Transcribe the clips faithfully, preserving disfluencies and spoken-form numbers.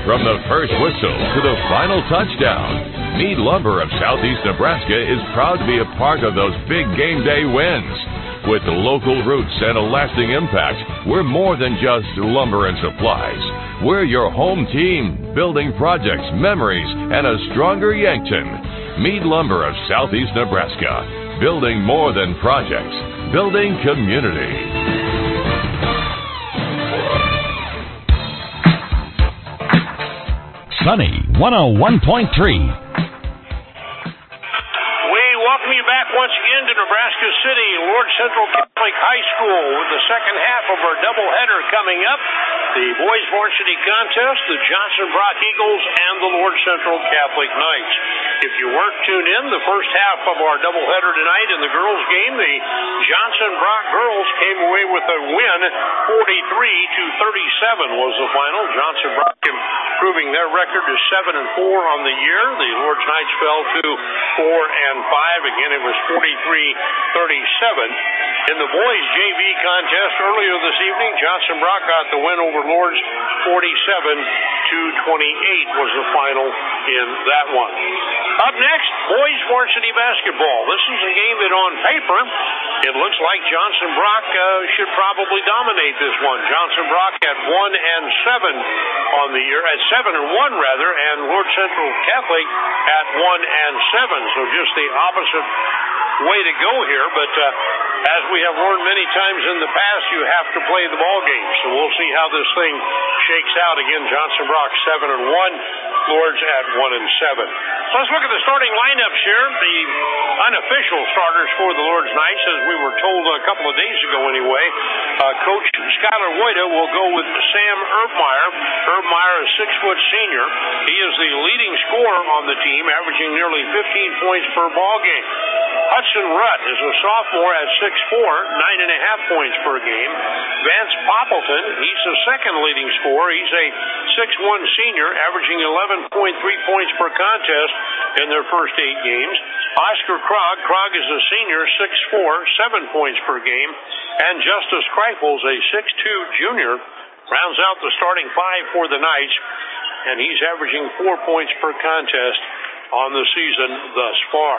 From the first whistle to the final touchdown, Meade Lumber of Southeast Nebraska is proud to be a part of those big game day wins. With local roots and a lasting impact, we're more than just lumber and supplies. We're your home team, building projects, memories, and a stronger Yankton. Meade Lumber of Southeast Nebraska, building more than projects, building community. Sunny one oh one point three. We welcome you back once again to Nebraska City, Lord Central Catholic High School, with the second half of our doubleheader coming up. The Boys Varsity Contest, the Johnson Brock Eagles, and the Lord Central Catholic Knights. If you weren't tuned in, the first half of our doubleheader tonight in the girls' game, the Johnson Brock girls came away with a win. forty-three to thirty-seven was the final. Johnson Brock improving their record to seven and four on the year. The Lord's Knights fell to four and five. Again, it was forty-three thirty-seven. In the boys' J V contest earlier this evening, Johnson Brock got the win over Lord's. forty-seven to twenty-eight was the final in that one. Up next, boys varsity basketball. This is a game that on paper, it looks like Johnson Brock uh, should probably dominate this one. Johnson Brock at one and seven on the year, at seven and one rather, and Lord Central Catholic at one and seven. So just the opposite way to go here, but uh, as we have learned many times in the past, you have to play the ball game. So we'll see how this thing shakes out. Again, Johnson Brock seven and one, Lords at one and seven. So let's look at the starting lineups here. The unofficial starters for the Lord's Knights, as we were told a couple of days ago anyway. Uh, Coach Skylar Wojda will go with Sam Erbmeyer. Erbmeyer is six foot senior. He is the leading scorer on the team, averaging nearly fifteen points per ball game. Hudson Rutt is a sophomore at six four, nine and a half points per game. Vance Poppleton, he's the second leading scorer. He's a six one senior, averaging eleven point three points per contest in their first eight games. Oscar Krog, Krog is a senior, six four, seven points per game. And Justice Kreifels, a six two junior, rounds out the starting five for the Knights, and he's averaging four points per contest on the season thus far.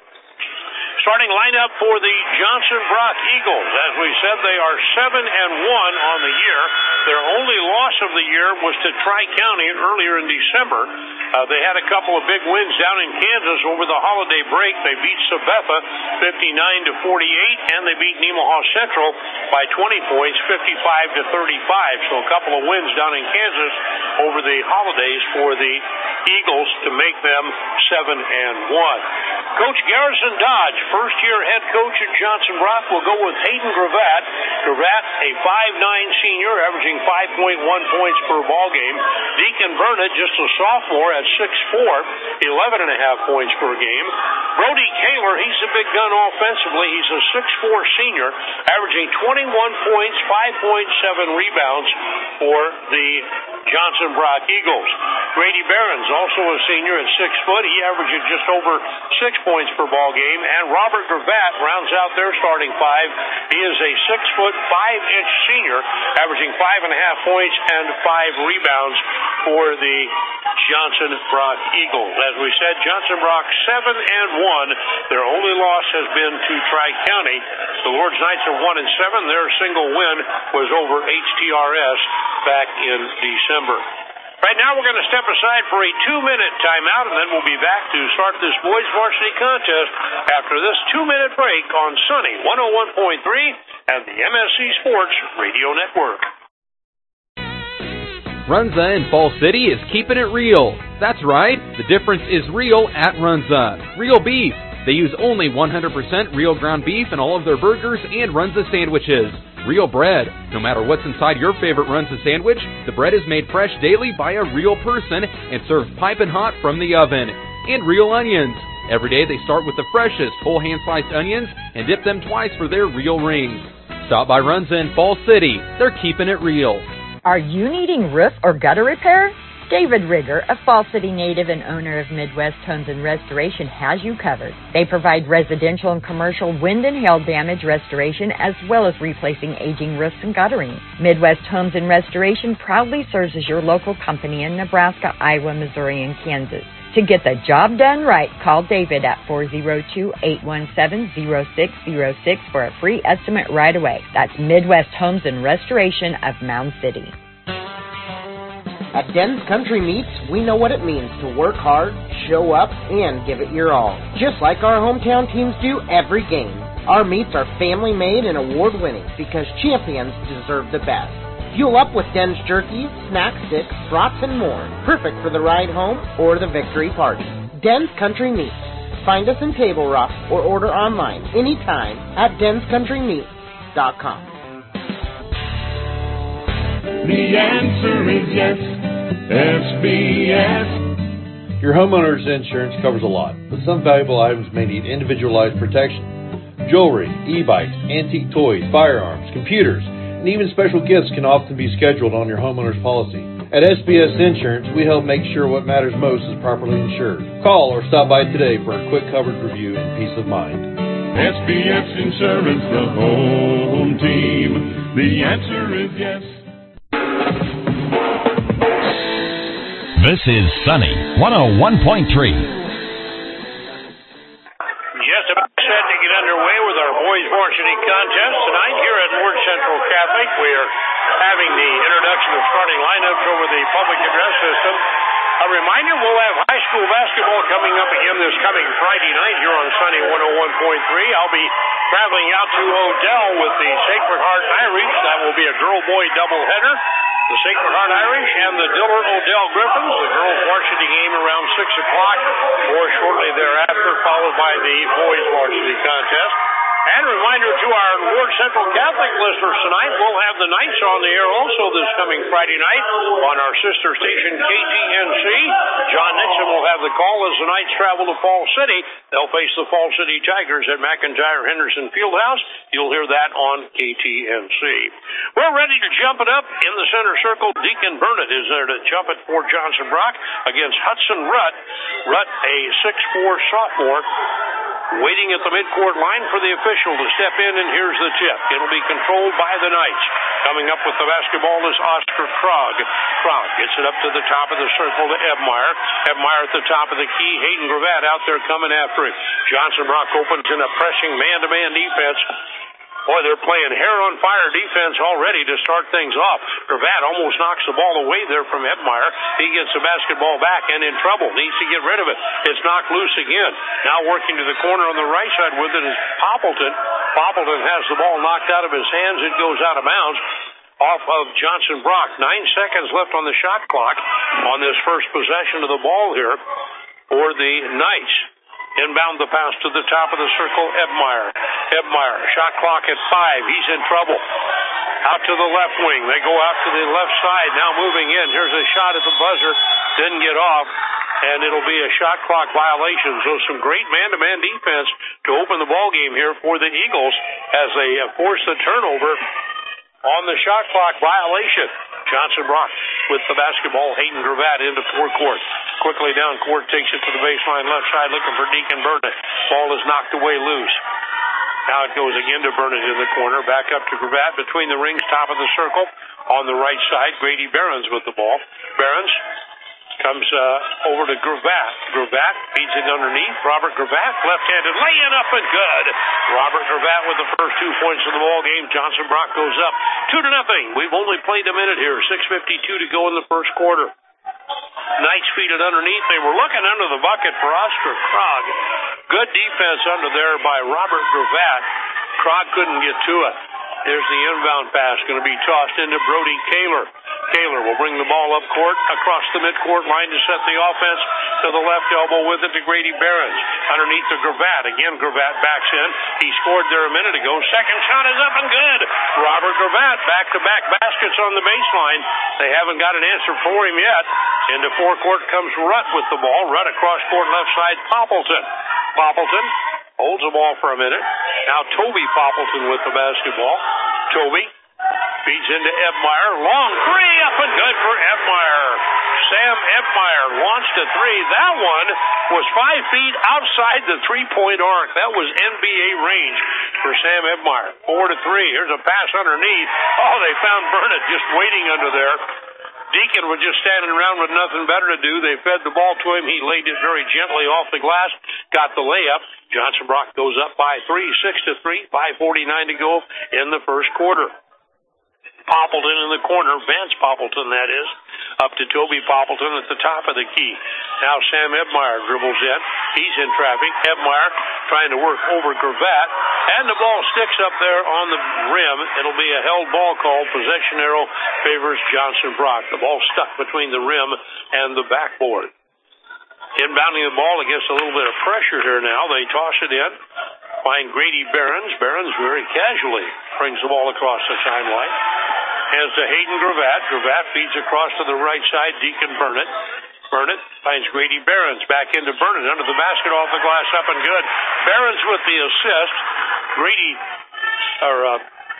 Starting lineup for the Johnson Brock Eagles. As we said, they are seven and one on the year. Their only loss of the year was to Tri-County earlier in December. Uh, they had a couple of big wins down in Kansas over the holiday break. They beat Sabetha fifty-nine to forty-eight, and they beat Nemaha Central by twenty points, fifty-five to thirty-five. So a couple of wins down in Kansas over the holidays for the Eagles to make them seven and one. Coach Garrison Dodge, first-year head coach at Johnson Brock, will go with Hayden Gravatt. Gravatt, a five nine senior, averaging five point one points per ball game. Deacon Burnett, just a sophomore at six four, eleven and a half points per game. Brody Kaler, he's a big gun offensively. He's a six four senior, averaging twenty-one points, five point seven rebounds for the Johnson Brock Eagles. Grady Barron's also a senior at six foot. He averages just over six points per ball game. And Robert Gravatt rounds out their starting five. He is a six foot, five inch senior, averaging five and a half points and five rebounds for the Johnson Brock Eagles. As we said, Johnson Brock seven and one. Their only loss has been to Tri-County. The Lord's Knights are one and seven. Their single win was over H T R S back in December. Right now we're going to step aside for a two-minute timeout, and then we'll be back to start this boys varsity contest after this two-minute break on Sunny one oh one point three and the M S C Sports Radio Network. Runza in Fall City is keeping it real. That's right, the difference is real at Runza. Real beef. They use only one hundred percent real ground beef in all of their burgers and Runza sandwiches. Real bread. No matter what's inside your favorite Runza sandwich, the bread is made fresh daily by a real person and served piping hot from the oven. And real onions. Every day they start with the freshest whole hand-sliced onions and dip them twice for their real rings. Stop by Runza in Fall City. They're keeping it real. Are you needing roof or gutter repair? David Rigger, a Fall City native and owner of Midwest Homes and Restoration, has you covered. They provide residential and commercial wind and hail damage restoration as well as replacing aging roofs and guttering. Midwest Homes and Restoration proudly serves as your local company in Nebraska, Iowa, Missouri, and Kansas. To get the job done right, call David at four oh two, eight one seven, oh six oh six for a free estimate right away. That's Midwest Homes and Restoration of Mound City. At Den's Country Meats, we know what it means to work hard, show up, and give it your all. Just like our hometown teams do every game. Our meats are family-made and award-winning because champions deserve the best. Fuel up with Den's jerky, snack sticks, brats, and more. Perfect for the ride home or the victory party. Den's Country Meats. Find us in Table Rock or order online anytime at dens country meats dot com. The answer is yes, S B S. Your homeowner's insurance covers a lot, but some valuable items may need individualized protection. Jewelry, e-bikes, antique toys, firearms, computers, and even special gifts can often be scheduled on your homeowner's policy. At S B S Insurance, we help make sure what matters most is properly insured. Call or stop by today for a quick coverage review and peace of mind. S B S Insurance, the home team. The answer is yes. This is Sunny one oh one point three. Just about set to get underway with our boys varsity contest tonight here at Ward Central Catholic. We are having the introduction of starting lineups over the public address system. A reminder, we'll have high school basketball coming up again this coming Friday night here on Sunny one oh one point three. I'll be traveling out to Odell with the Sacred Heart Irish. That will be a girl-boy doubleheader. The Sacred Heart Irish and the Dillard Odell Griffins. The girls' varsity game around six o'clock or shortly thereafter, followed by the boys' varsity contest. And a reminder to our Ward Central Catholic listeners tonight, we'll have the Knights on the air also this coming Friday night on our sister station K T N C. John Nixon will have the call as the Knights travel to Fall City. They'll face the Fall City Tigers at McIntyre Henderson Fieldhouse. You'll hear that on K T N C. We're ready to jump it up in the center circle. Deacon Burnett is there to jump it for Johnson Brock against Hudson Rutt. Rutt, a six foot four sophomore, waiting at the midcourt line for the official to step in, and here's the tip. It'll be controlled by the Knights. Coming up with the basketball is Oscar Krog. Krog gets it up to the top of the circle to Ebmeyer. Ebmeyer at the top of the key. Hayden Gravatt out there coming after him. Johnson Brock opens in a pressing man-to-man defense. Boy, they're playing hair-on-fire defense already to start things off. Gravatt almost knocks the ball away there from Ebmeyer. He gets the basketball back and in trouble. Needs to get rid of it. It's knocked loose again. Now working to the corner on the right side with it is Poppleton. Poppleton has the ball knocked out of his hands. It goes out of bounds off of Johnson Brock. Nine seconds left on the shot clock on this first possession of the ball here for the Knights. Inbound the pass to the top of the circle, Ebmeyer. Ebmeyer, shot clock at five. He's in trouble. Out to the left wing. They go out to the left side. Now moving in. Here's a shot at the buzzer. Didn't get off. And it'll be a shot clock violation. So some great man-to-man defense to open the ball game here for the Eagles as they force the turnover on the shot clock violation. Johnson Brock with the basketball. Hayden Gravatt into forecourt. Quickly down court, takes it to the baseline left side, looking for Deacon Burnett. Ball is knocked away loose. Now it goes again to Burnett in the corner. Back up to Gravatt between the rings, top of the circle. On the right side, Grady Behrens with the ball. Behrens comes uh, over to Gravatt. Gravatt feeds it underneath. Robert Gravatt, left-handed, laying up and good. Robert Gravatt with the first two points of the ball game. Johnson Brock goes up two to nothing. We've only played a minute here. six fifty-two to go in the first quarter. Knights feed it underneath. They were looking under the bucket for Oscar Krog. Good defense under there by Robert Gravatt. Krog couldn't get to it. There's the inbound pass going to be tossed into Brody Kaler. Kaler will bring the ball up court, across the midcourt line to set the offense to the left elbow with it to Grady Behrens. Underneath to Gravatt. Again, Gravatt backs in. He scored there a minute ago. Second shot is up and good. Robert Gravatt, back-to-back baskets on the baseline. They haven't got an answer for him yet. Into forecourt comes Rutt with the ball. Rutt across court left side, Poppleton. Poppleton holds the ball for a minute. Now Toby Poppleton with the basketball. Toby feeds into Ebmeyer. Long three, up and good for Ebmeyer. Sam Ebmeyer launched a three. That one was five feet outside the three-point arc. That was N B A range for Sam Ebmeyer. Four to three. Here's a pass underneath. Oh, they found Burnett just waiting under there. Deacon was just standing around with nothing better to do. They fed the ball to him. He laid it very gently off the glass, got the layup. Johnson Brock goes up by three, six to three, five forty-nine to go in the first quarter. Poppleton in the corner, Vance Poppleton that is, up to Toby Poppleton at the top of the key. Now Sam Ebmeyer dribbles in. He's in traffic. Ebmeyer trying to work over Gravatt, and the ball sticks up there on the rim. It'll be a held ball call. Possession arrow favors Johnson Brock. The ball stuck between the rim and the backboard. Inbounding the ball against a little bit of pressure here now. They toss it in. Find Grady Behrens. Behrens very casually brings the ball across the timeline. Hands to Hayden Gravatt. Gravatt feeds across to the right side. Deacon Burnett. Burnett finds Grady Behrens. Back into Burnett. Under the basket, off the glass, up and good. Behrens with the assist. Grady, or, uh,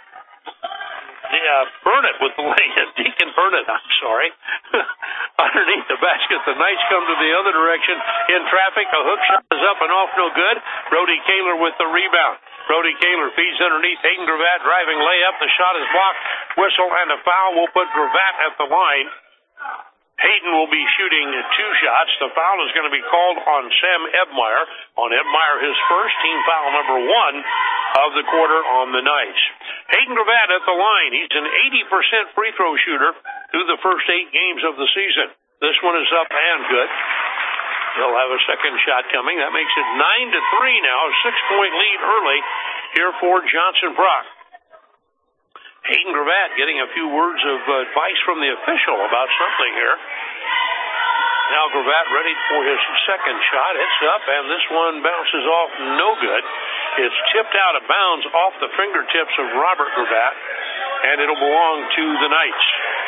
yeah, Burnett with the lay. Deacon Burnett, I'm sorry. Underneath the basket, the Knights come to the other direction. In traffic, a hook shot is up and off, no good. Brody Kaler with the rebound. Brody Kaler feeds underneath. Hayden Gravatt driving layup. The shot is blocked. Whistle and a foul will put Gravatt at the line. Hayden will be shooting two shots. The foul is going to be called on Sam Ebmeyer. On Ebmeyer, his first team foul number one of the quarter on the Knights. Hayden Gravatt at the line. He's an eighty percent free throw shooter through the first eight games of the season. This one is up and good. He'll have a second shot coming. That makes it nine to three now. A six-point lead early here for Johnson Brock. Hayden Gravatt getting a few words of advice from the official about something here. Now Gravatt ready for his second shot. It's up, and this one bounces off no good. It's tipped out of bounds off the fingertips of Robert Gravatt, and it'll belong to the Knights.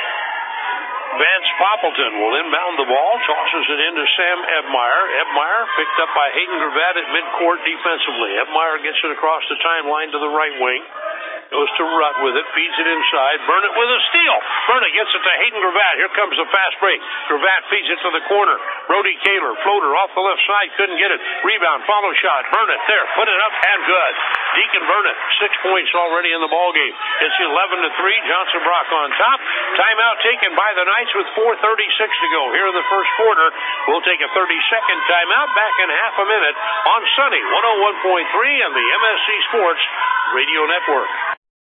Vance Poppleton will inbound the ball, tosses it into Sam Ebmeyer. Ebmeyer picked up by Hayden Gravatt at midcourt defensively. Ebmeyer gets it across the timeline to the right wing. Goes to Rutt with it, feeds it inside. Burnett with a steal. Burnett gets it to Hayden Gravatt. Here comes the fast break. Gravatt feeds it to the corner. Brody Kaler, floater off the left side, couldn't get it. Rebound, follow shot. Burnett there, put it up and good. Deacon Burnett, six points already in the ball game. It's eleven to three. Johnson Brock on top. Timeout taken by the Knights with four thirty-six to go here in the first quarter. We'll take a thirty-second timeout. Back in half a minute on Sunny one oh one point three and the M S C Sports Radio Network.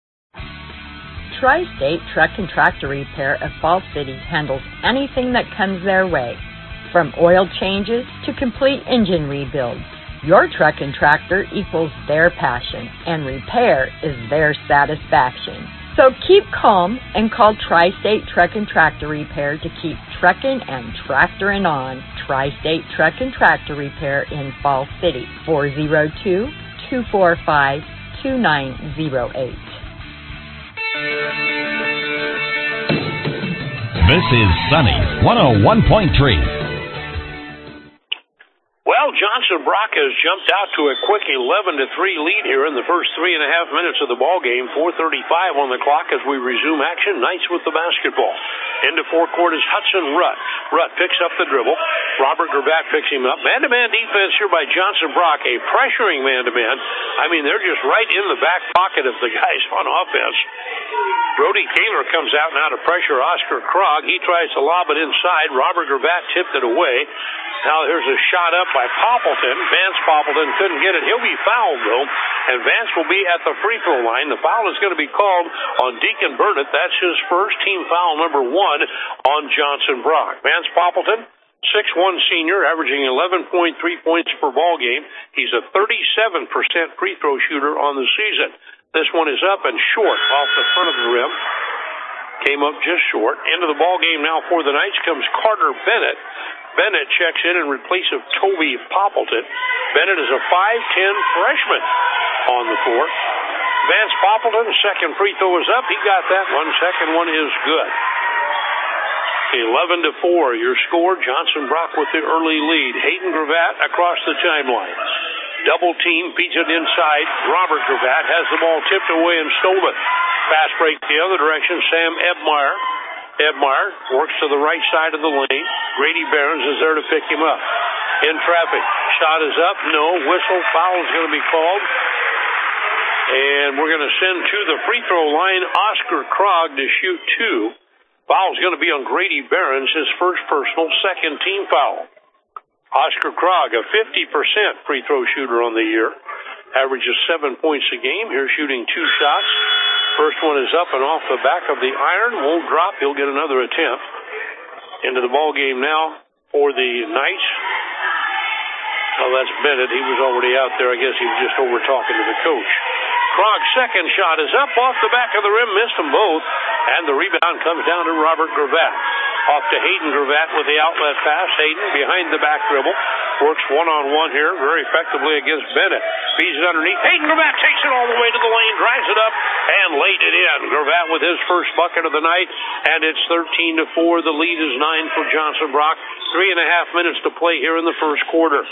Tri-State Truck and Tractor Repair of Fall City handles anything that comes their way, from oil changes to complete engine rebuilds. Your truck and tractor equals their passion, and repair is their satisfaction. So keep calm and call Tri-State Truck and Tractor Repair to keep trucking and tractoring on. Tri-State Truck and Tractor Repair in Fall City, four oh two, two four five, two nine oh eight. This is Sunny one oh one point three. Well, Johnson Brock has jumped out to a quick eleven to three lead here in the first three and a half minutes of the ball game. four thirty-five on the clock as we resume action. Knights with the basketball. Into forecourt is Hudson Rutt. Rutt picks up the dribble. Robert Gravatt picks him up. Man-to-man defense here by Johnson Brock. A pressuring man-to-man. I mean, they're just right in the back pocket of the guys on offense. Brody Kaler comes out now to pressure Oscar Krog. He tries to lob it inside. Robert Gravatt tipped it away. Now here's a shot up by Poppleton. Vance Poppleton couldn't get it. He'll be fouled, though, and Vance will be at the free throw line. The foul is going to be called on Deacon Burnett. That's his first team foul number one on Johnson Brock. Vance Poppleton, six one senior, averaging eleven point three points per ball game. He's a thirty-seven percent free throw shooter on the season. This one is up and short off the front of the rim. Came up just short. Into the ball game now for the Knights comes Carter Bennett. Bennett checks in in replace of Toby Poppleton. Bennett is a five ten freshman on the floor. Vance Poppleton, second free throw is up. He got that one. Second one is good. eleven to four, your score. Johnson Brock with the early lead. Hayden Gravatt across the timeline. Double team, feeds it inside. Robert Gravatt has the ball tipped away and stolen. Fast break the other direction. Sam Ebmeyer Ebmeyer works to the right side of the lane. Grady Behrens is there to pick him up. In traffic. Shot is up. No. Whistle. Foul is going to be called. And we're going to send to the free throw line Oscar Krog to shoot two. Foul is going to be on Grady Behrens, his first personal, second team foul. Oscar Krog, a fifty percent free throw shooter on the year. Averages seven points a game. Here shooting two shots. First one is up and off the back of the iron. Won't drop. He'll get another attempt. Into the ball game now for the Knights. Oh, that's Bennett. He was already out there. I guess he was just over talking to the coach. Krog's second shot is up off the back of the rim. Missed them both. And the rebound comes down to Robert Gravatt. Off to Hayden Gravatt with the outlet pass. Hayden behind the back dribble. Works one-on-one here very effectively against Bennett. Feeds it underneath. Hayden Gravatt takes it all the way to the lane, drives it up, and laid it in. Gravatt with his first bucket of the night, and it's thirteen to four. The lead is nine for Johnson Brock. Three and a half minutes to play here in the first quarter.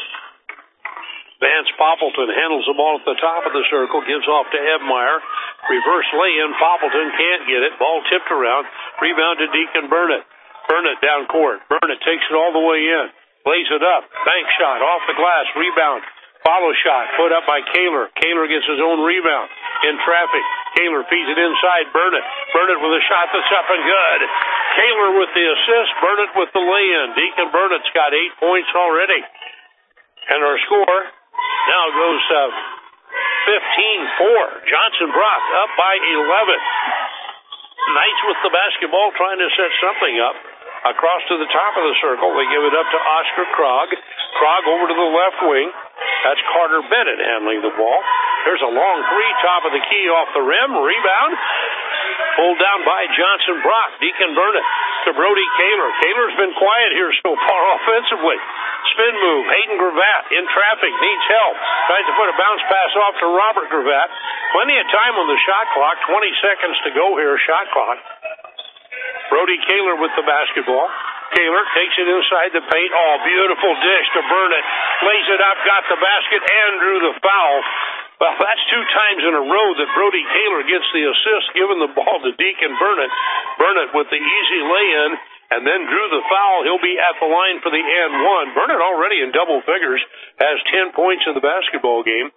Vance Poppleton handles the ball at the top of the circle, gives off to Ebmeyer. Reverse lay-in. Poppleton can't get it. Ball tipped around. Rebound to Deacon Burnett. Burnett down court. Burnett takes it all the way in. Lays it up. Bank shot off the glass. Rebound. Follow shot. Put up by Kaler. Kaler gets his own rebound. In traffic. Kaler feeds it inside. Burnett. Burnett with a shot that's up and good. Kaler with the assist. Burnett with the lay-in. Deacon Burnett's got eight points already. And our score now goes uh, fifteen four. Johnson Brock up by eleven. Knights with the basketball trying to set something up. Across to the top of the circle. They give it up to Oscar Krog. Krog over to the left wing. That's Carter Bennett handling the ball. There's a long three, top of the key off the rim. Rebound. Pulled down by Johnson Brock. Deacon Burnett to Brody Kaler. Kaler's been quiet here so far offensively. Spin move. Hayden Gravatt in traffic. Needs help. Tries to put a bounce pass off to Robert Gravatt. Plenty of time on the shot clock. twenty seconds to go here. Shot clock. Brody Kaler with the basketball. Kaler takes it inside the paint. Oh, beautiful dish to Burnett. Lays it up, got the basket, and drew the foul. Well, that's two times in a row that Brody Kaler gets the assist, giving the ball to Deacon Burnett. Burnett with the easy lay-in, and then drew the foul. He'll be at the line for the and one. Burnett already in double figures, has ten points in the basketball game.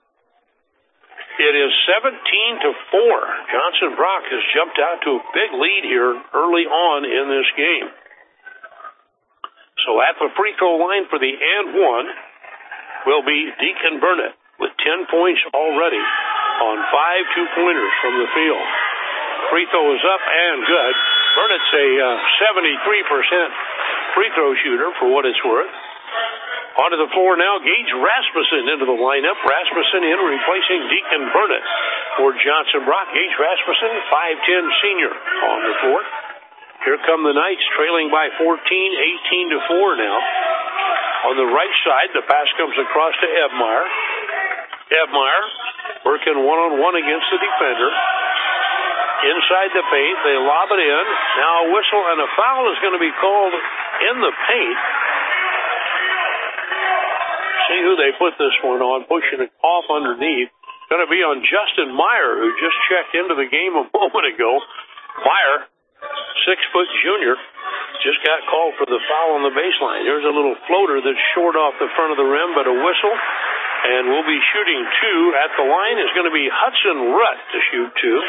It is seventeen to four. Johnson Brock has jumped out to a big lead here early on in this game. So at the free throw line for the and one will be Deacon Burnett with ten points already on five two-pointers from the field. Free throw is up and good. Burnett's a uh, seventy-three percent free throw shooter for what it's worth. Onto the floor now, Gage Rasmussen into the lineup. Rasmussen in replacing Deacon Burnett for Johnson Brock. Gage Rasmussen, five ten senior on the floor. Here come the Knights trailing by fourteen, eighteen to four now. On the right side, the pass comes across to Ebmeyer. Ebmeyer working one-on-one against the defender. Inside the paint, they lob it in. Now a whistle and a foul is going to be called in the paint. See who they put this one on, pushing it off underneath. Going to be on Justin Meyer, who just checked into the game a moment ago. Meyer, six-foot junior, just got called for the foul on the baseline. Here's a little floater that's short off the front of the rim, but a whistle. And we'll be shooting two. At the line is going to be Hudson Rutt to shoot two.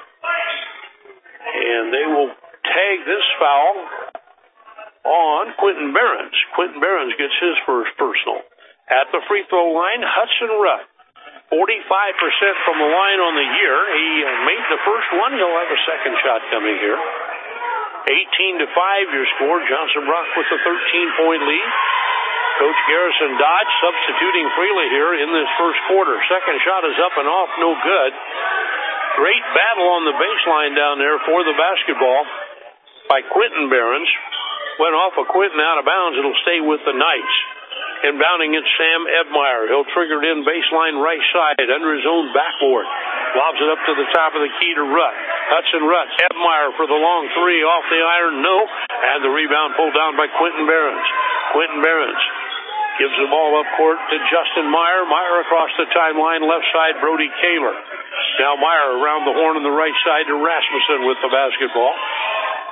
And they will tag this foul on Quentin Behrens. Quentin Behrens gets his first personal. At the free throw line, Hudson Rutt, forty-five percent from the line on the year. He made the first one. He'll have a second shot coming here. eighteen to five your score. Johnson Brock with a thirteen-point lead. Coach Garrison Dodge substituting freely here in this first quarter. Second shot is up and off, no good. Great battle on the baseline down there for the basketball by Quentin Behrens. Went off of Quentin out of bounds. It'll stay with the Knights. Inbounding it, Sam Ebmeyer. He'll trigger it in baseline right side under his own backboard. Lobs it up to the top of the key to Rutt. Hudson Rutt. Ebmeyer for the long three off the iron. No. And the rebound pulled down by Quentin Behrens. Quentin Behrens gives the ball up court to Justin Meyer. Meyer across the timeline, left side, Brody Kaler. Now Meyer around the horn on the right side to Rasmussen with the basketball.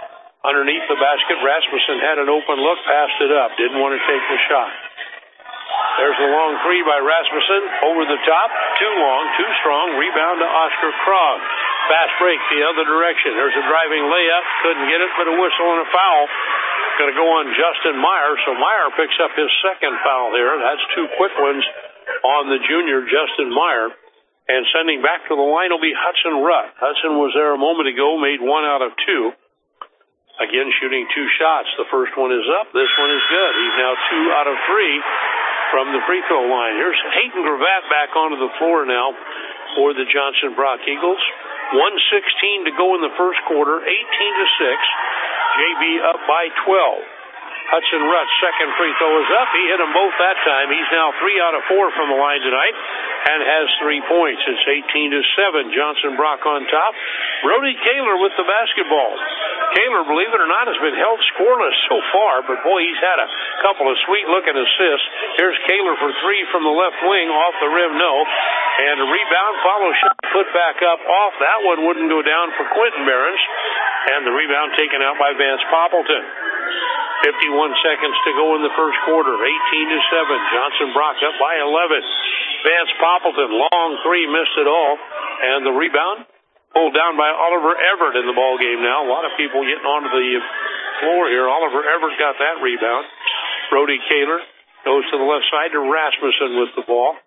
Underneath the basket, Rasmussen had an open look, passed it up, didn't want to take the shot. There's a long three by Rasmussen, over the top, too long, too strong, rebound to Oscar Krog. Fast break the other direction. There's a driving layup, couldn't get it, but a whistle and a foul. Going to go on Justin Meyer, so Meyer picks up his second foul here. That's two quick ones on the junior, Justin Meyer. And sending back to the line will be Hudson Rutt. Hudson was there a moment ago, made one out of two. Again, shooting two shots. The first one is up. This one is good. He's now two out of three from the free throw line. Here's Hayden Gravatt back onto the floor now for the Johnson Brock Eagles. one sixteen to go in the first quarter, eighteen to six. J B up by twelve. Hudson Rutt's second free throw is up. He hit them both that time. He's now three out of four from the line tonight and has three points. It's eighteen to seven. Johnson Brock on top. Brody Kaler with the basketball. Kaler, believe it or not, has been held scoreless so far, but boy, he's had a couple of sweet-looking assists. Here's Kaler for three from the left wing, off the rim, no. And a rebound, follow shot, put back up, off. That one wouldn't go down for Quentin Behrens. And the rebound taken out by Vance Poppleton. fifty-one seconds to go in the first quarter, eighteen to seven. Johnson Brock up by eleven. Vance Poppleton, long three, missed it all. And the rebound pulled down by Oliver Everett in the ball game now. A lot of people getting onto the floor here. Oliver Everett got that rebound. Brody Kaler goes to the left side to Rasmussen with the ball.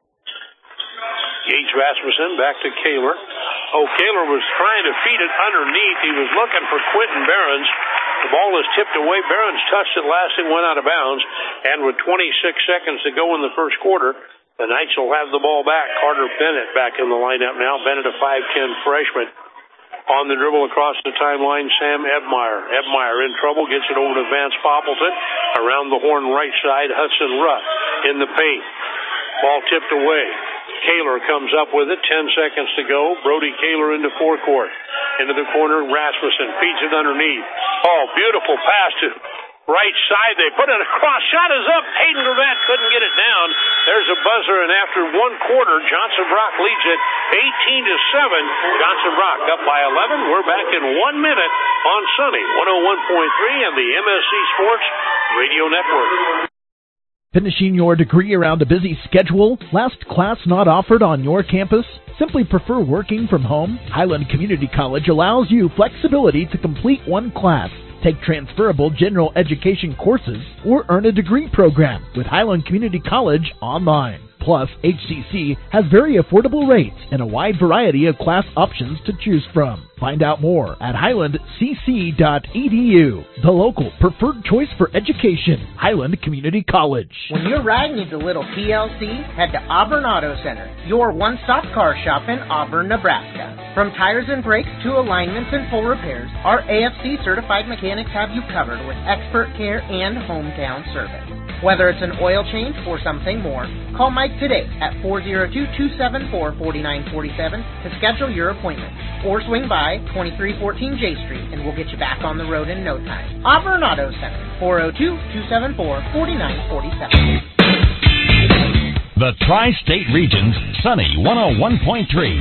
Gage Rasmussen back to Kaler. Oh, Kaler was trying to feed it underneath. He was looking for Quentin Behrens. The ball is tipped away. Behrens touched it last and went out of bounds. And with twenty-six seconds to go in the first quarter, the Knights will have the ball back. Carter Bennett back in the lineup now. Bennett, a five ten freshman. On the dribble across the timeline, Sam Ebmeyer. Ebmeyer in trouble, gets it over to Vance Poppleton. Around the horn right side, Hudson Rutt in the paint. Ball tipped away. Kaler comes up with it. Ten seconds to go. Brody Kaler into forecourt. Into the corner, Rasmussen feeds it underneath. Oh, beautiful pass to right side. They put it across. Shot is up. Hayden Gravatt couldn't get it down. There's a buzzer, and after one quarter, Johnson Brock leads it eighteen to seven. Johnson Brock up by eleven. We're back in one minute on Sunny one oh one point three and the M S C Sports Radio Network. Finishing your degree around a busy schedule? Last class not offered on your campus? Simply prefer working from home? Highland Community College allows you flexibility to complete one class, take transferable general education courses, or earn a degree program with Highland Community College online. Plus, H C C has very affordable rates and a wide variety of class options to choose from. Find out more at highland c c dot e d u. The local preferred choice for education, Highland Community College. When your ride needs a little T L C, head to Auburn Auto Center, your one-stop car shop in Auburn, Nebraska. From tires and brakes to alignments and full repairs, our A F C certified mechanics have you covered with expert care and hometown service. Whether it's an oil change or something more, call Mike today at four oh two, two seven four, four nine four seven to schedule your appointment, or swing by twenty-three fourteen J Street and we'll get you back on the road in no time. Auburn Auto Center, four oh two, two seven four, four nine four seven. The Tri-State Region's Sunny one oh one point three.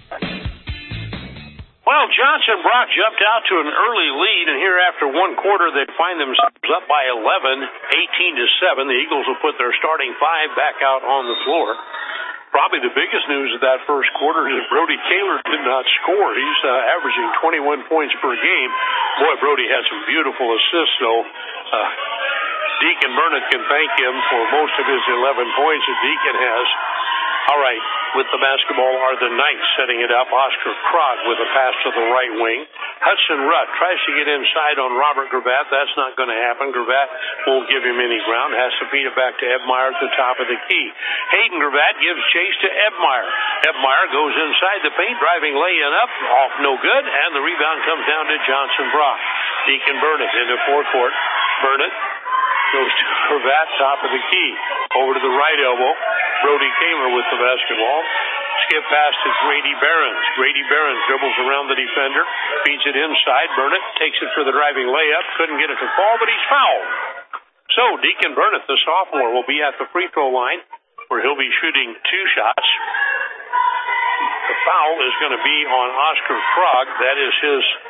Well, Johnson Brock jumped out to an early lead, and here after one quarter, they find themselves up by eleven, eighteen to seven. The Eagles will put their starting five back out on the floor. Probably the biggest news of that first quarter is Brody Kaler did not score. He's uh, averaging twenty-one points per game. Boy, Brody had some beautiful assists, though. Uh, Deacon Burnett can thank him for most of his eleven points that Deacon has. All right, with the basketball are the Knights setting it up. Oscar Krog with a pass to the right wing. Hudson Rutt tries to get inside on Robert Gravatt. That's not going to happen. Gravatt won't give him any ground. Has to feed it back to Ebmeyer at the top of the key. Hayden Gravatt gives chase to Ebmeyer. Ebmeyer goes inside the paint, driving lay-in up. Off no good, and the rebound comes down to Johnson Brock. Deacon Burnett into forecourt. Burnett goes to Gravatt, top of the key. Over to the right elbow. Brody Kaler with the basketball. Skip pass to Grady Behrens. Grady Behrens dribbles around the defender. Feeds it inside. Burnett takes it for the driving layup. Couldn't get it to fall, but he's fouled. So Deacon Burnett, the sophomore, will be at the free throw line where he'll be shooting two shots. The foul is going to be on Oscar Krog. That is his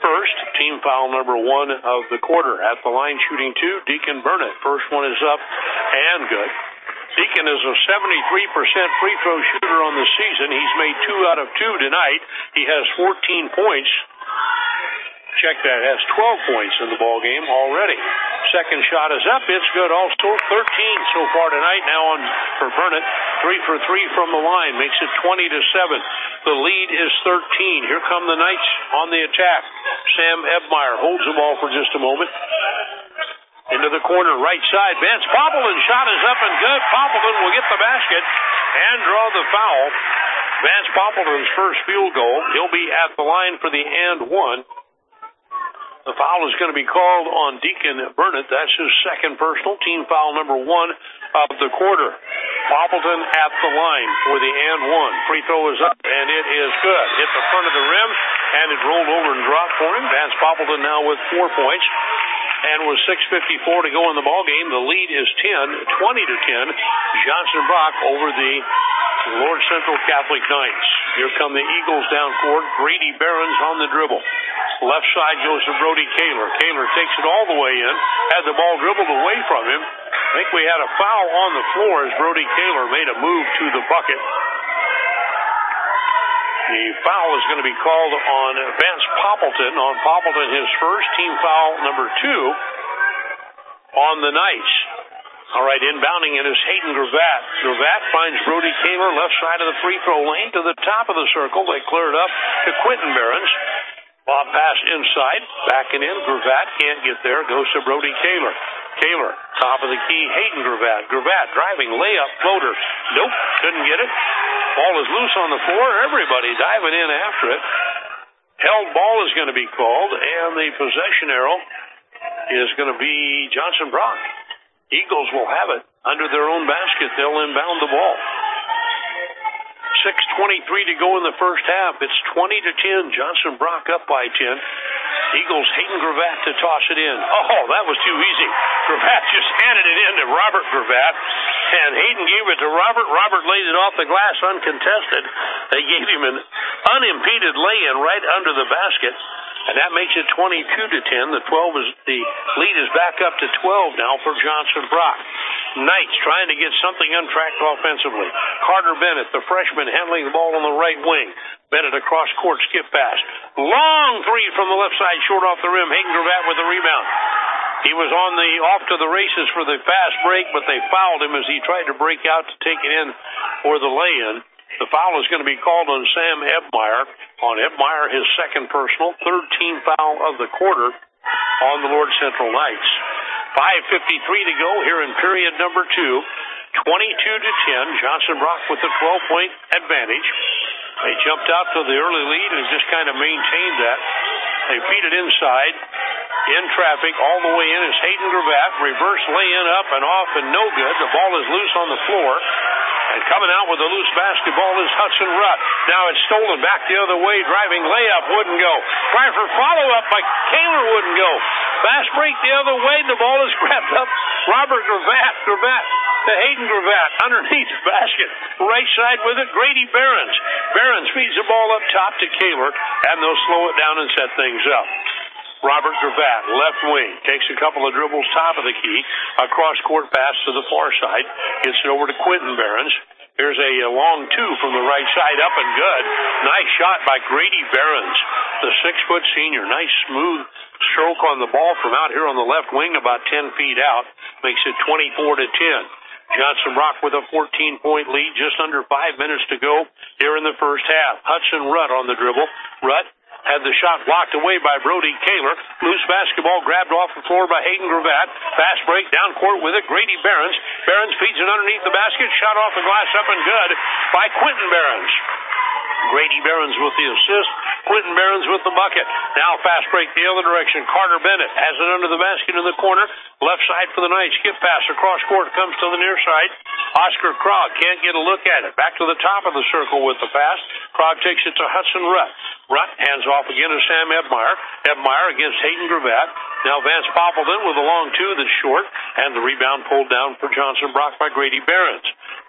first, team foul number one of the quarter. At the line shooting two, Deacon Burnett. First one is up and good. Deacon is a seventy-three percent free throw shooter on the season. He's made two out of two tonight. He has fourteen points. Check that, has twelve points in the ball game already. Second shot is up. It's good also. thirteen so far tonight now on for Burnett. Three for three from the line. Makes it twenty to seven. The lead is thirteen. Here come the Knights on the attack. Sam Ebmeyer holds the ball for just a moment. Into the corner, right side. Vance Poppleton shot is up and good. Poppleton will get the basket and draw the foul. Vance Poppleton's first field goal. He'll be at the line for the and one. The foul is going to be called on Deacon Burnett. That's his second personal. Team foul number one of the quarter. Poppleton at the line for the and one. Free throw is up, and it is good. Hit the front of the rim, and it rolled over and dropped for him. Vance Poppleton now with four points. And with six fifty-four to go in the ball game, the lead is ten, twenty to ten. Johnson Brock over the Lord Central Catholic Knights. Here come the Eagles down court. Grady Behrens on the dribble. Left side goes to Brody Kaler. Kaler takes it all the way in. Had the ball dribbled away from him. I think we had a foul on the floor as Brody Kaler made a move to the bucket. The foul is going to be called on Vance Poppleton. On Poppleton, his first, team foul number two on the Knights. All right, inbounding it is Hayden Gravatt. Gravatt finds Brody Kaler left side of the free throw lane to the top of the circle. They clear it up to Quentin Behrens. Bob pass inside, backing in. Gravatt can't get there. Goes to Brody Kaler. Kaler, top of the key. Hayden Gravatt. Gravatt driving layup floater. Nope, couldn't get it. Ball is loose on the floor. Everybody diving in after it. Held ball is going to be called, and the possession arrow is going to be Johnson Brock. Eagles will have it under their own basket. They'll inbound the ball. six twenty-three to go in the first half. It's twenty to ten. Johnson Brock up by ten. Eagles, Hayden Gravatt to toss it in. Oh, that was too easy. Gravatt just handed it in to Robert Gravatt, and Hayden gave it to Robert. Robert laid it off the glass uncontested. They gave him an unimpeded lay-in right under the basket, and that makes it twenty-two to ten. The twelve is the lead is back up to twelve now for Johnson Brock. Knights trying to get something untracked offensively. Carter Bennett, the freshman, handling the ball on the right wing. Bennett across court, skip pass. Long three from the left side, short off the rim. Hayden Gravatt with the rebound. He was on the off to the races for the fast break, but they fouled him as he tried to break out to take it in for the lay-in. The foul is going to be called on Sam Ebmeyer. On Ebmeyer, his second personal, third team foul of the quarter on the Lord Central Knights. five fifty-three to go here in period number two. twenty-two to ten. Johnson Brock with a twelve-point advantage. They jumped out to the early lead and just kind of maintained that. They feed it inside. In traffic, all the way in is Hayden Gravatt. Reverse lay-in up and off and no good. The ball is loose on the floor. And coming out with a loose basketball is Hudson Rutt. Now it's stolen back the other way. Driving layup wouldn't go. Try for follow-up by Kaler wouldn't go. Fast break the other way. The ball is grabbed up. Robert Gravatt. Gravatt to Hayden Gravatt underneath the basket. Right side with it, Grady Behrens. Behrens feeds the ball up top to Kaler, and they'll slow it down and set things up. Robert Gravatt, left wing, takes a couple of dribbles top of the key. A cross-court pass to the far side. Gets it over to Quentin Behrens. Here's a, a long two from the right side, up and good. Nice shot by Grady Behrens, the six-foot senior. Nice smooth stroke on the ball from out here on the left wing, about ten feet out. Makes it twenty-four to ten. Johnson Brock with a fourteen-point lead, just under five minutes to go here in the first half. Hudson Rutt on the dribble. Rutt had the shot blocked away by Brody Kaler. Loose basketball grabbed off the floor by Hayden Gravatt. Fast break down court with it. Grady Behrens. Behrens feeds it underneath the basket. Shot off the glass up and good by Quentin Behrens. Grady Behrens with the assist. Quentin Behrens with the bucket. Now fast break the other direction. Carter Bennett has it under the basket in the corner. Left side for the Knights. Skip pass across court. Comes to the near side. Oscar Krog can't get a look at it. Back to the top of the circle with the pass. Krog takes it to Hudson Rutt. Rutt hands off again to Sam Ebmeyer. Ebmeyer against Hayden Gravatt. Now Vance Poppleton with a long two that's short. And the rebound pulled down for Johnson Brock by Grady Behrens.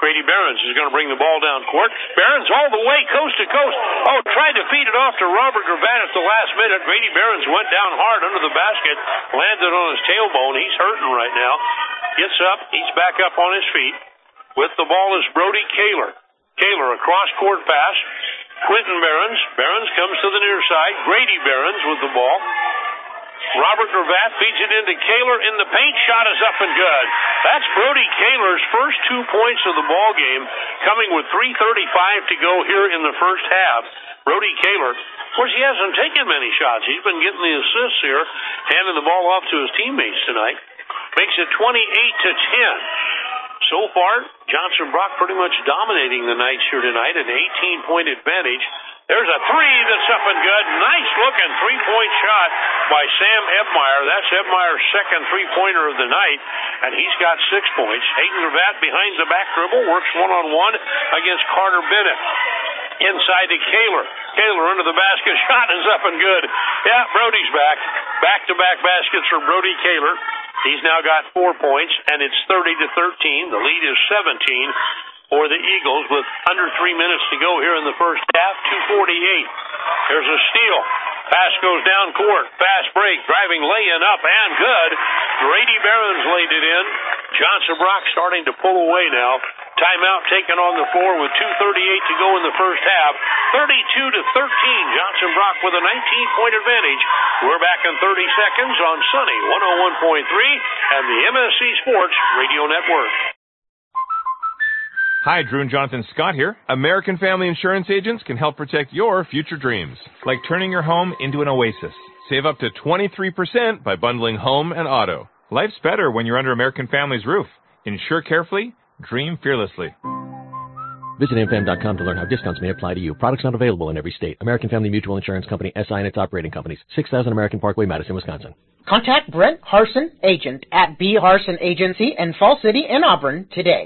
Grady Behrens is going to bring the ball down court. Behrens all the way coast to coast. Oh, tried to feed it off to Robert Gravatt at the last minute. Grady Behrens went down hard under the basket, landed on his tailbone. He's hurting right now. Gets up. He's back up on his feet. With the ball is Brody Kaler. Kaler, a cross-court pass. Quentin Behrens. Behrens comes to the near side. Grady Behrens with the ball. Robert Gravatt feeds it into Kaler in the paint. Shot is up and good. That's Brody Kaler's first two points of the ball game, coming with three thirty-five to go here in the first half. Brody Kaler, of course, he hasn't taken many shots. He's been getting the assists here, handing the ball off to his teammates tonight. Makes it twenty-eight to ten. So far, Johnson Brock pretty much dominating the Knights here tonight, an eighteen-point advantage. There's a three that's up and good. Nice-looking three-point shot by Sam Ebmeyer. That's Ebmeyer's second three-pointer of the night, and he's got six points. Hayden Gravatt behind the back dribble, works one-on-one against Carter Bennett. Inside to Kaler. Kaler under the basket. Shot is up and good. Yeah, Brody's back. Back-to-back baskets for Brody Kaler. He's now got four points, and it's thirty to thirteen. The lead is seventeen for the Eagles with under three minutes to go here in the first half. two forty-eight. There's a steal. Pass goes down court. Fast break. Driving lay-in up and good. Grady Behrens laid it in. Johnson Brock starting to pull away now. Timeout taken on the floor with two thirty-eight to go in the first half. thirty-two to thirteen. Johnson Brock with a nineteen-point advantage. We're back in thirty seconds on Sunny one oh one point three and the M S C Sports Radio Network. Hi, Drew and Jonathan Scott here. American Family Insurance agents can help protect your future dreams, like turning your home into an oasis. Save up to twenty-three percent by bundling home and auto. Life's better when you're under American Family's roof. Insure carefully, dream fearlessly. Visit A M F A M dot com to learn how discounts may apply to you. Products not available in every state. American Family Mutual Insurance Company, S I and its operating companies. six thousand American Parkway, Madison, Wisconsin. Contact Brent Harson, agent at B. Harson Agency in Fall City and Auburn today.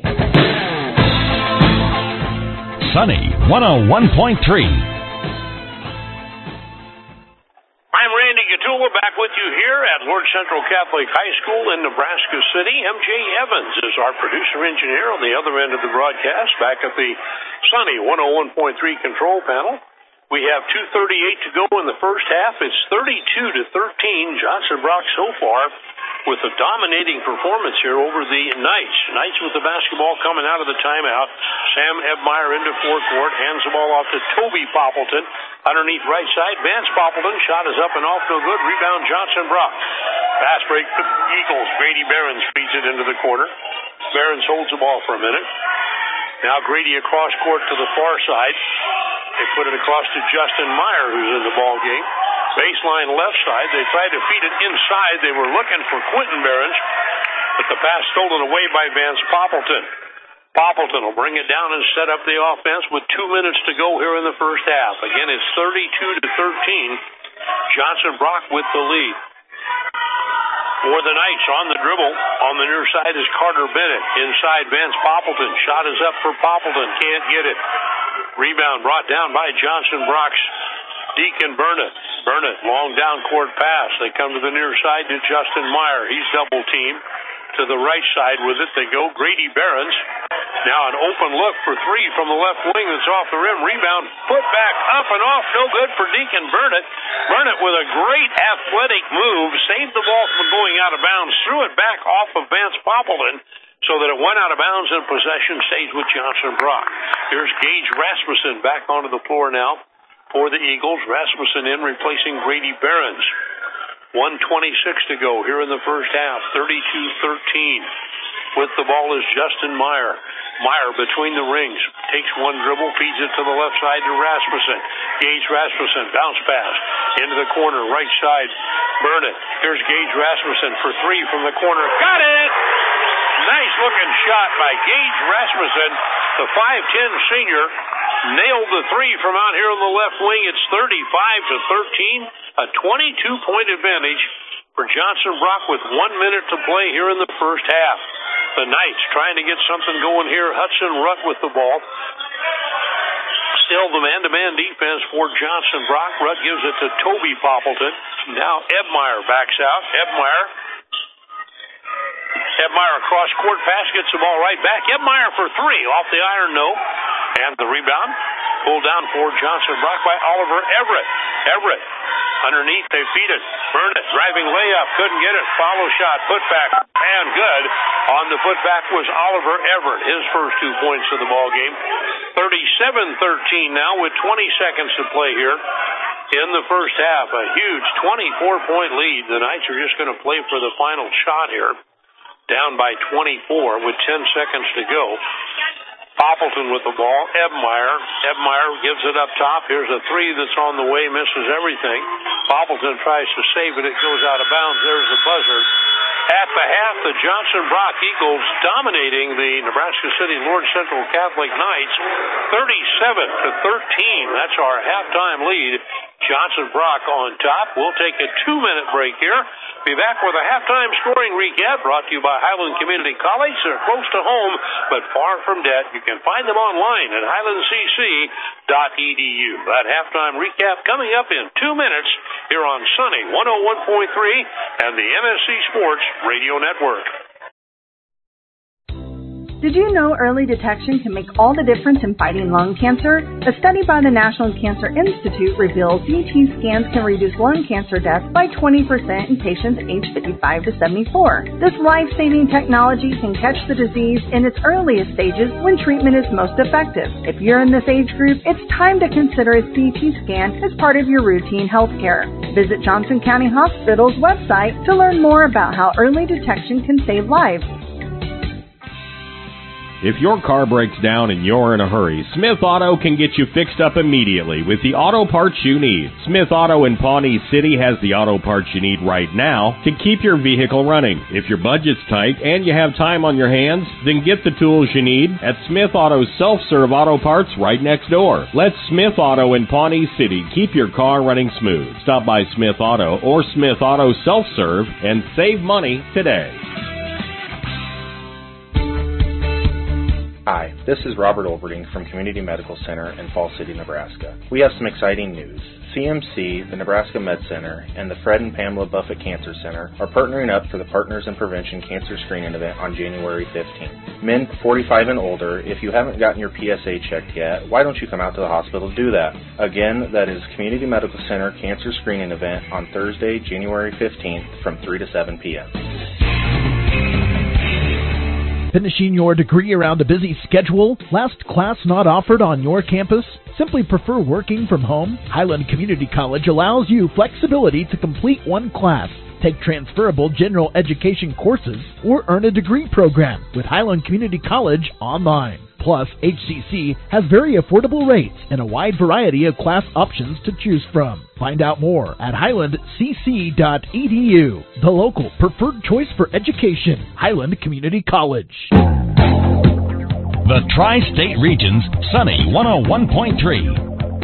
Sunny one oh one point three. I'm Randy Gatula, back with you here at Lord Central Catholic High School in Nebraska City. M J Evans is our producer-engineer on the other end of the broadcast, back at the Sunny one oh one point three control panel. We have two thirty-eight to go in the first half. It's thirty-two to thirteen. Johnson Brock so far with a dominating performance here over the Knights. Knights with the basketball coming out of the timeout. Sam Ebmeyer into forecourt, hands the ball off to Toby Poppleton. Underneath right side, Vance Poppleton. Shot is up and off, no good. Rebound, Johnson Brock. Pass break to the Eagles. Grady Behrens feeds it into the corner. Behrens holds the ball for a minute. Now Grady across court to the far side. They put it across to Justin Meyer, who's in the ball game. Baseline left side. They tried to feed it inside. They were looking for Quentin Behrens, but the pass stolen away by Vance Poppleton. Poppleton will bring it down and set up the offense with two minutes to go here in the first half. Again, it's thirty-two to thirteen. Johnson Brock with the lead. For the Knights on the dribble. On the near side is Carter Bennett. Inside, Vance Poppleton. Shot is up for Poppleton. Can't get it. Rebound brought down by Johnson Brock's Deacon Burnett. Burnett, long down court pass. They come to the near side to Justin Meyer. He's double teamed. To the right side with it they go. Grady Behrens. Now an open look for three from the left wing that's off the rim. Rebound, put back up and off. No good for Deacon Burnett. Burnett with a great athletic move. Saved the ball from going out of bounds. Threw it back off of Vance Poppleton so that it went out of bounds and possession stays with Johnson Brock. Here's Gage Rasmussen back onto the floor now for the Eagles. Rasmussen in replacing Grady Behrens. one twenty-six to go here in the first half. thirty-two thirteen. With the ball is Justin Meyer. Meyer between the rings. Takes one dribble, feeds it to the left side to Rasmussen. Gage Rasmussen, bounce pass. Into the corner, right side. Burnett. Here's Gage Rasmussen for three from the corner. Got it! Nice looking shot by Gage Rasmussen. The five ten senior nailed the three from out here on the left wing. It's thirty-five to thirteen. A twenty-two point advantage for Johnson Brock with one minute to play here in the first half. The Knights trying to get something going here. Hudson Rutt with the ball. Still the man-to-man defense for Johnson Brock. Rutt gives it to Toby Poppleton. Now Ebmeyer backs out. Ebmeyer Ebmeyer across court pass, gets the ball right back. Ebmeyer for three, off the iron, no. And the rebound, pulled down for Johnson Brock by Oliver Everett. Everett, underneath, they feed it. Burnett, driving layup, couldn't get it. Follow shot, put back, and good. On the putback was Oliver Everett, his first two points of the ball game. thirty-seven thirteen now with twenty seconds to play here in the first half. A huge twenty-four point lead. The Knights are just going to play for the final shot here. Down by twenty-four with ten seconds to go. Poppleton with the ball. Ebmeyer. Ebmeyer gives it up top. Here's a three that's on the way, misses everything. Poppleton tries to save it. It goes out of bounds. There's the buzzer. At the half, the Johnson Brock Eagles dominating the Nebraska City Lord Central Catholic Knights thirty-seven to thirteen. That's our halftime lead. Johnson Brock on top. We'll take a two-minute break here. Be back with a halftime scoring recap brought to you by Highland Community College. They're close to home, but far from debt. You can find them online at highland c c dot e d u. That halftime recap coming up in two minutes here on Sunny one oh one point three and the M S C Sports Radio Network. Did you know early detection can make all the difference in fighting lung cancer? A study by the National Cancer Institute reveals C T scans can reduce lung cancer deaths by twenty percent in patients aged fifty-five to seventy-four. This life-saving technology can catch the disease in its earliest stages when treatment is most effective. If you're in this age group, it's time to consider a C T scan as part of your routine health care. Visit Johnson County Hospital's website to learn more about how early detection can save lives. If your car breaks down and you're in a hurry, Smith Auto can get you fixed up immediately with the auto parts you need. Smith Auto in Pawnee City has the auto parts you need right now to keep your vehicle running. If your budget's tight and you have time on your hands, then get the tools you need at Smith Auto's self-serve auto parts right next door. Let Smith Auto in Pawnee City keep your car running smooth. Stop by Smith Auto or Smith Auto Self-Serve and save money today. Hi, this is Robert Olberding from Community Medical Center in Fall City, Nebraska. We have some exciting news. C M C, the Nebraska Med Center, and the Fred and Pamela Buffett Cancer Center are partnering up for the Partners in Prevention Cancer Screening event on January fifteenth. Men forty-five and older, if you haven't gotten your P S A checked yet, why don't you come out to the hospital to do that? Again, that is Community Medical Center Cancer Screening event on Thursday, January fifteenth from three to seven p.m. Finishing your degree around a busy schedule? Last class not offered on your campus? Simply prefer working from home? Highland Community College allows you flexibility to complete one class, take transferable general education courses, or earn a degree program with Highland Community College online. Plus, H C C has very affordable rates and a wide variety of class options to choose from. Find out more at highland c c dot e d u, the local preferred choice for education, Highland Community College. The Tri-State Region's Sunny one oh one point three. It's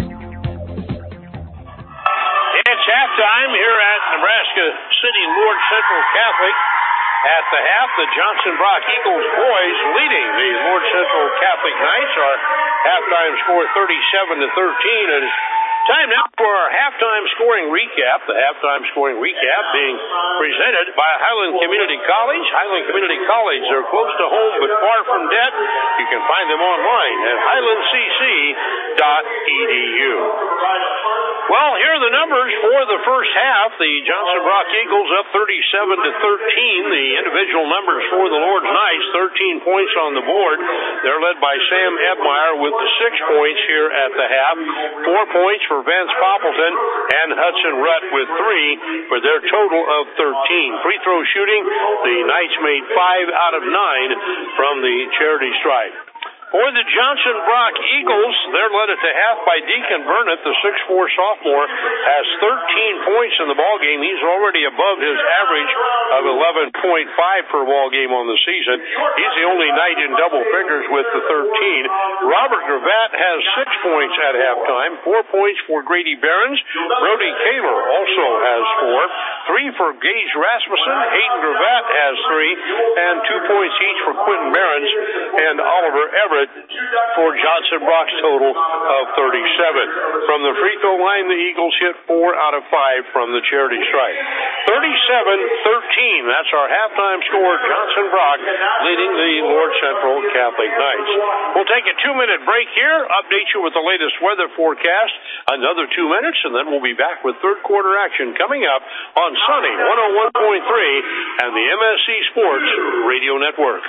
halftime here at Nebraska City Lord Central Catholic. At the half, the Johnson Brock Eagles boys leading the Lord Central Catholic Knights. Our halftime score thirty-seven to thirteen. And time now for our halftime scoring recap. The halftime scoring recap being presented by Highland Community College. Highland Community College, they're close to home but far from debt. You can find them online at highland c c dot e d u. Well, here are the numbers for the first half. The Johnson Brock Eagles up thirty-seven to thirteen. The individual numbers for the Lord's Knights, thirteen points on the board. They're led by Sam Ebmeyer with the six points here at the half. Four points for Vance Poppleton and Hudson Rutt with three for their total of thirteen. Free throw shooting, the Knights made five out of nine from the charity stripe. For the Johnson Brock Eagles, they're led at the half by Deacon Burnett. The six foot four sophomore has thirteen points in the ballgame. He's already above his average of eleven point five per ballgame on the season. He's the only Knight in double figures with the thirteen. Robert Gravatt has six points at halftime. Four points for Grady Behrens. Brody Kaler also has four. Three for Gage Rasmussen. Hayden Gravatt has three. And two points each for Quentin Behrens and Oliver Everett credit for Johnson Brock's total of thirty-seven. From the free throw line, the Eagles hit four out of five from the charity stripe. thirty-seven thirteen, that's our halftime score. Johnson Brock leading the Lord Central Catholic Knights. We'll take a two-minute break here, update you with the latest weather forecast, another two minutes, and then we'll be back with third quarter action coming up on Sunny one oh one point three and the M S C Sports Radio Network.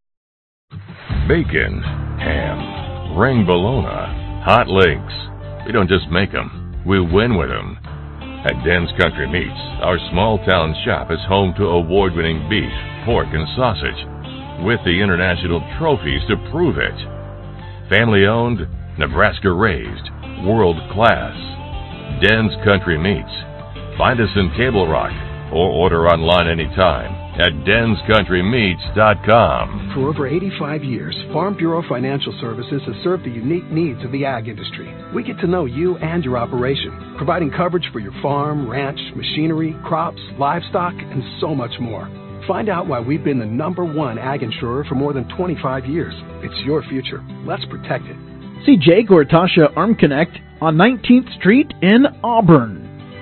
Bacon, ham, ring bologna, hot links. We don't just make them, we win with them. At Den's Country Meats, our small-town shop is home to award-winning beef, pork, and sausage, with the international trophies to prove it. Family-owned, Nebraska-raised, world-class. Den's Country Meats. Find us in Table Rock or order online anytime at dens country meats dot com. For over eighty-five years, Farm Bureau Financial Services has served the unique needs of the ag industry. We get to know you and your operation, providing coverage for your farm, ranch, machinery, crops, livestock, and so much more. Find out why we've been the number one ag insurer for more than twenty-five years. It's your future. Let's protect it. See Jay Gortasha Arm Connect on nineteenth Street in Auburn.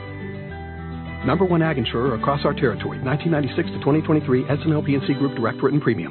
Number one ag insurer across our territory, nineteen ninety-six to twenty twenty-three, S and L P N C Group Direct Written Premium.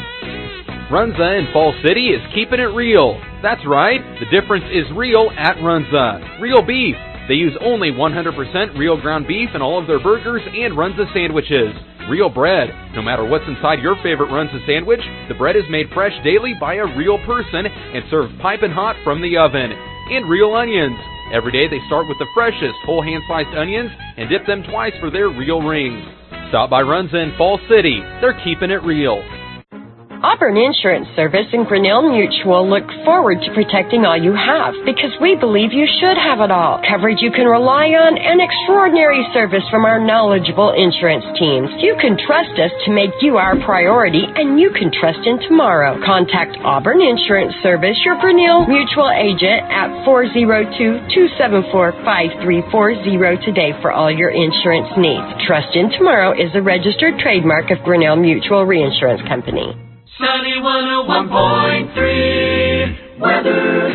Runza in Fall City is keeping it real. That's right, the difference is real at Runza. Real beef. They use only one hundred percent real ground beef in all of their burgers and Runza sandwiches. Real bread. No matter what's inside your favorite Runza sandwich, the bread is made fresh daily by a real person and served piping hot from the oven. And real onions. Every day they start with the freshest whole hand-sliced onions and dip them twice for their real rings. Stop by Runza in Fall City. They're keeping it real. Auburn Insurance Service and Grinnell Mutual look forward to protecting all you have because we believe you should have it all. Coverage you can rely on and extraordinary service from our knowledgeable insurance teams. You can trust us to make you our priority and you can trust in tomorrow. Contact Auburn Insurance Service, your Grinnell Mutual agent at four oh two, two seven four, five three four oh today for all your insurance needs. Trust in Tomorrow is a registered trademark of Grinnell Mutual Reinsurance Company. Sunny one oh one point three weather.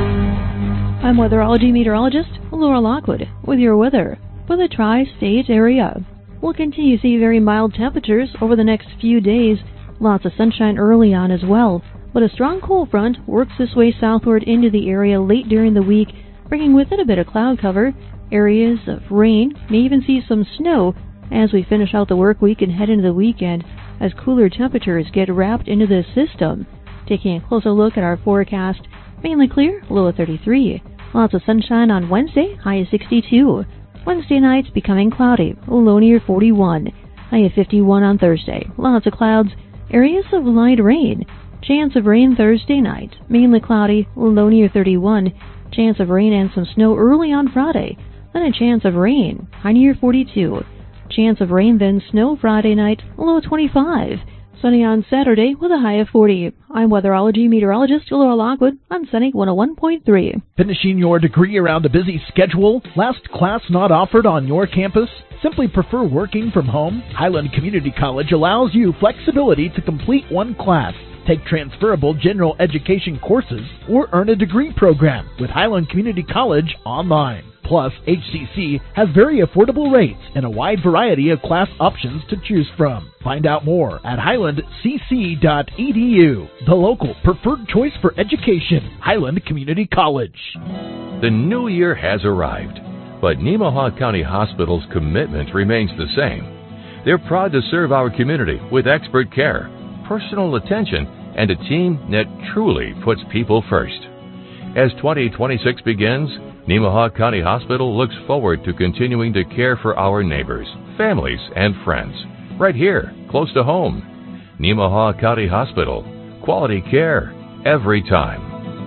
I'm weatherology meteorologist Laura Lockwood with your weather for the tri-state area. We'll continue to see very mild temperatures over the next few days. Lots of sunshine early on as well, but a strong cold front works this way southward into the area late during the week, bringing with it a bit of cloud cover, areas of rain, may even see some snow as we finish out the work week and head into the weekend as cooler temperatures get wrapped into the system. Taking a closer look at our forecast, mainly clear, low of thirty-three. Lots of sunshine on Wednesday, high of sixty-two. Wednesday nights becoming cloudy, low near forty-one. High of fifty-one on Thursday. Lots of clouds, areas of light rain. Chance of rain Thursday night, mainly cloudy, low near thirty-one. Chance of rain and some snow early on Friday. Then a chance of rain, high near forty-two. Chance of rain, then snow Friday night, low twenty-five. Sunny on Saturday with a high of forty. I'm weatherology meteorologist Laura Lockwood on Sunny one oh one point three. Finishing your degree around a busy schedule? Last class not offered on your campus? Simply prefer working from home? Highland Community College allows you flexibility to complete one class, take transferable general education courses, or earn a degree program with Highland Community College online. Plus, H C C has very affordable rates and a wide variety of class options to choose from. Find out more at highland c c dot e d u, the local preferred choice for education, Highland Community College. The new year has arrived, but Nemaha County Hospital's commitment remains the same. They're proud to serve our community with expert care, personal attention, and a team that truly puts people first. As twenty twenty-six begins, Nemaha County Hospital looks forward to continuing to care for our neighbors, families, and friends, right here, close to home. Nemaha County Hospital, quality care every time.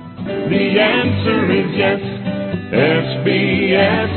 The answer is yes, S B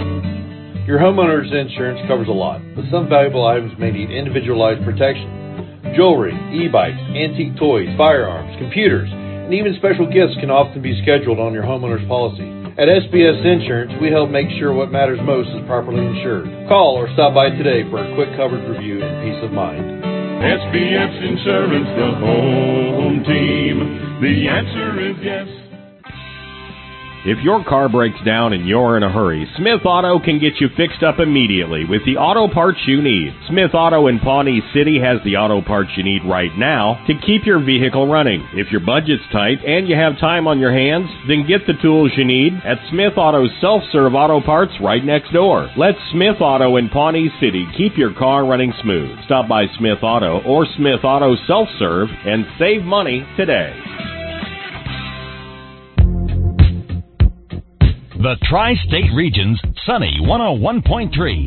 S. Your homeowner's insurance covers a lot, but some valuable items may need individualized protection. Jewelry, e-bikes, antique toys, firearms, computers, and even special gifts can often be scheduled on your homeowner's policy. At S B S Insurance, we help make sure what matters most is properly insured. Call or stop by today for a quick coverage review and peace of mind. S B S Insurance, the home team. The answer is yes. If your car breaks down and you're in a hurry, Smith Auto can get you fixed up immediately with the auto parts you need. Smith Auto in Pawnee City has the auto parts you need right now to keep your vehicle running. If your budget's tight and you have time on your hands, then get the tools you need at Smith Auto's self-serve auto parts right next door. Let Smith Auto in Pawnee City keep your car running smooth. Stop by Smith Auto or Smith Auto Self-Serve and save money today. The Tri-State Region's Sunny one oh one point three.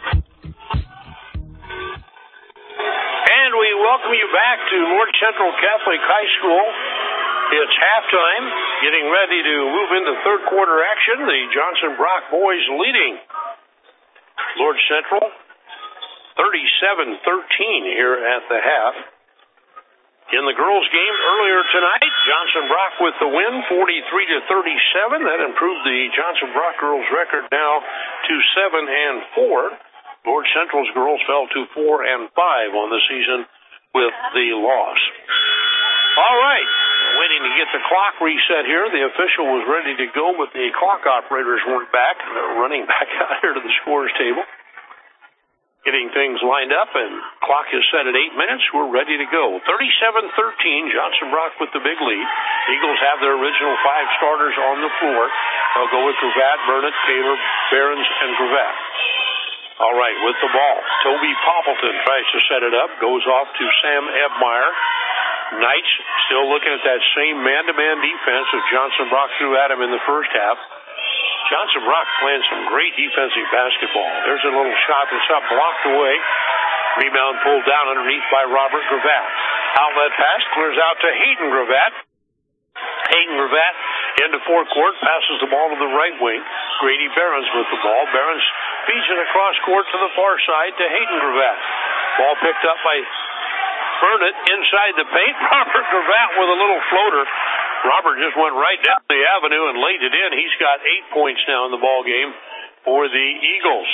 And we welcome you back to Lord Central Catholic High School. It's halftime, getting ready to move into third quarter action. The Johnson Brock boys leading Lord Central thirty-seven thirteen here at the half. In the girls' game earlier tonight, Johnson Brock with the win, forty-three to thirty-seven. That improved the Johnson Brock girls' record now to seven and four. Lord Central's girls fell to four and five on the season with the loss. All right, waiting to get the clock reset here. The official was ready to go, but the clock operators weren't back. They're running back out here to the scores table, getting things lined up, and clock is set at eight minutes. We're ready to go. thirty-seven thirteen, Johnson Brock with the big lead. Eagles have their original five starters on the floor. They'll go with Gravatt, Burnett, Taylor, Behrens, and Gravatt. All right, with the ball, Toby Poppleton tries to set it up, goes off to Sam Ebmeyer. Knights still looking at that same man-to-man defense that Johnson Brock threw at him in the first half. Johnson Brock playing some great defensive basketball. There's a little shot that's up, blocked away. Rebound pulled down underneath by Robert Gravatt. Outlet pass clears out to Hayden Gravatt. Hayden Gravatt into forecourt, passes the ball to the right wing. Grady Behrens with the ball. Behrens feeds it across court to the far side to Hayden Gravatt. Ball picked up by Burnett inside the paint. Robert Gravatt with a little floater. Robert just went right down the avenue and laid it in. He's got eight points now in the ball game for the Eagles.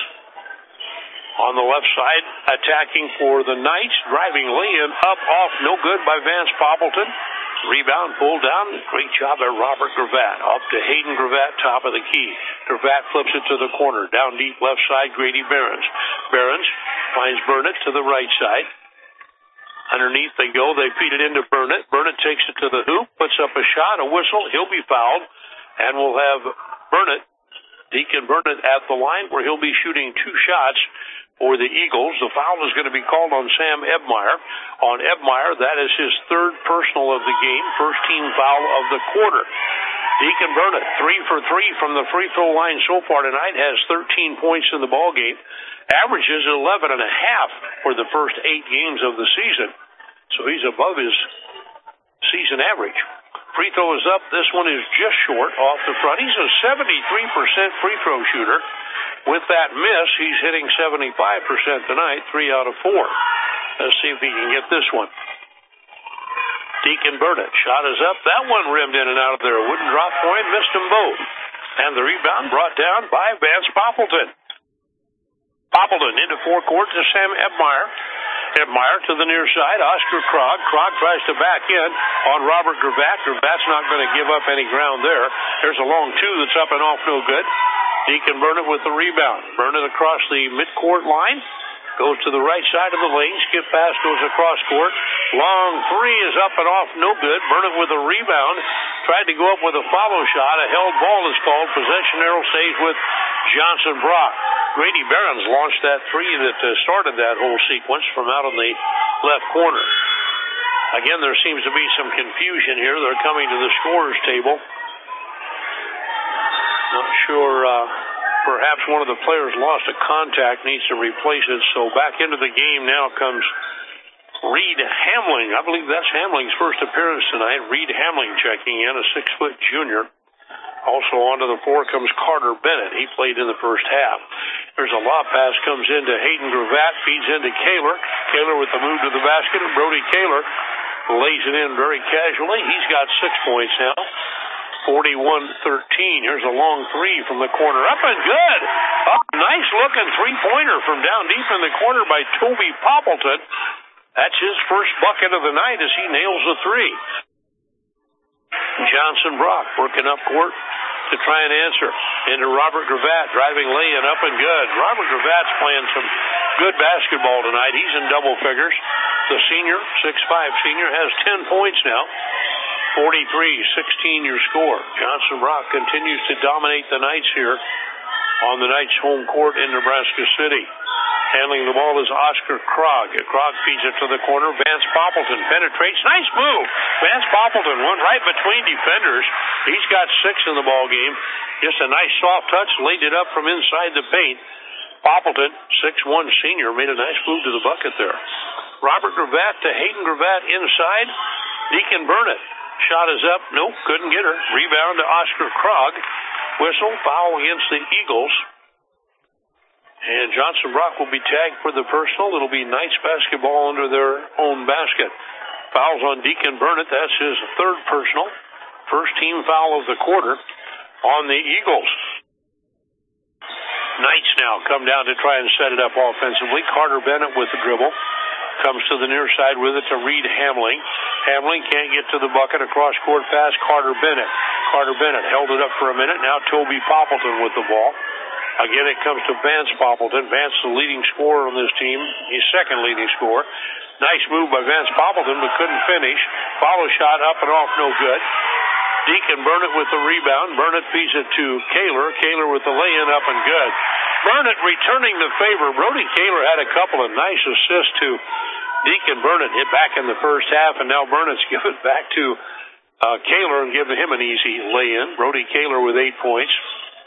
On the left side, attacking for the Knights, driving lay-in up off, no good by Vance Poppleton. Rebound pulled down. Great job by Robert Gravatt. Up to Hayden Gravatt, top of the key. Gravatt flips it to the corner. Down deep left side, Grady Behrens. Behrens finds Burnett to the right side. Underneath they go. They feed it into Burnett. Burnett takes it to the hoop, puts up a shot, a whistle. He'll be fouled. And we'll have Burnett, Deacon Burnett, at the line where he'll be shooting two shots for the Eagles. The foul is going to be called on Sam Ebmeyer. On Ebmeyer, that is his third personal of the game, first team foul of the quarter. Deacon Burnett, three for three from the free throw line so far tonight, has thirteen points in the ball game. Averages eleven and a half for the first eight games of the season. So he's above his season average. Free throw is up. This one is just short off the front. He's a seventy-three percent free throw shooter. With that miss, he's hitting seventy-five percent tonight, three out of four. Let's see if he can get this one. Deacon Burnett, shot is up. That one rimmed in and out of there. Wooden drop point, missed them both. And the rebound brought down by Vance Poppleton. Poppleton into forecourt to Sam Ebmeyer. Ebmeyer to the near side. Oscar Krog. Krog tries to back in on Robert Gravatt. Gravatt's not going to give up any ground there. There's a long two that's up and off, no good. Deacon Burnett with the rebound. Burnett across the midcourt line. Goes to the right side of the lane. Skip pass goes across court. Long three is up and off, no good. Burnett with a rebound. Tried to go up with a follow shot. A held ball is called. Possession arrow stays with Johnson Brock. Grady Behrens launched that three that uh, started that whole sequence from out on the left corner. Again, there seems to be some confusion here. They're coming to the scorer's table. Not sure, uh, perhaps one of the players lost a contact, needs to replace it. So back into the game now comes Reed Hamling. I believe that's Hamling's first appearance tonight. Reed Hamling checking in, a six-foot junior. Also onto the floor comes Carter Bennett. He played in the first half. There's a lob pass, comes into Hayden Gravatt, feeds into Kaler. Kaler with the move to the basket, and Brody Kaler lays it in very casually. He's got six points now. forty-one thirteen. Here's a long three from the corner. Up and good. Up, nice looking three-pointer from down deep in the corner by Toby Poppleton. That's his first bucket of the night as he nails the three. Johnson Brock working up court to try and answer. Into Robert Gravatt, driving lane up and good. Robert Gravatt's playing some good basketball tonight. He's in double figures. The senior, six five senior, has ten points now. forty-three sixteen your score. Johnson Brock continues to dominate the Knights here on the Knights' home court in Nebraska City. Handling the ball is Oscar Krog. Krog feeds it to the corner. Vance Poppleton penetrates. Nice move. Vance Poppleton went right between defenders. He's got six in the ball game. Just a nice soft touch. Laid it up from inside the paint. Poppleton, six one senior, made a nice move to the bucket there. Robert Gravatt to Hayden Gravatt inside. Deacon Burnett. Shot is up. Nope, couldn't get her. Rebound to Oscar Krog. Whistle. Foul against the Eagles. And Johnson Brock will be tagged for the personal. It'll be Knights basketball under their own basket. Fouls on Deacon Burnett. That's his third personal. First team foul of the quarter on the Eagles. Knights now come down to try and set it up offensively. Carter Bennett with the dribble. Comes to the near side with it to Reed Hamling. Hamling can't get to the bucket. Across court pass, Carter Bennett. Carter Bennett held it up for a minute. Now Toby Poppleton with the ball. Again, it comes to Vance Poppleton. Vance, the leading scorer on this team. He's second leading scorer. Nice move by Vance Poppleton, but couldn't finish. Follow shot up and off, no good. Deacon Burnett with the rebound. Burnett feeds it to Kaler. Kaler with the lay-in, up and good. Burnett returning the favor. Brody Kaler had a couple of nice assists to Deacon Burnett. Hit back in the first half, and now Burnett's given it back to uh, Kaler and giving him an easy lay-in. Brody Kaler with eight points.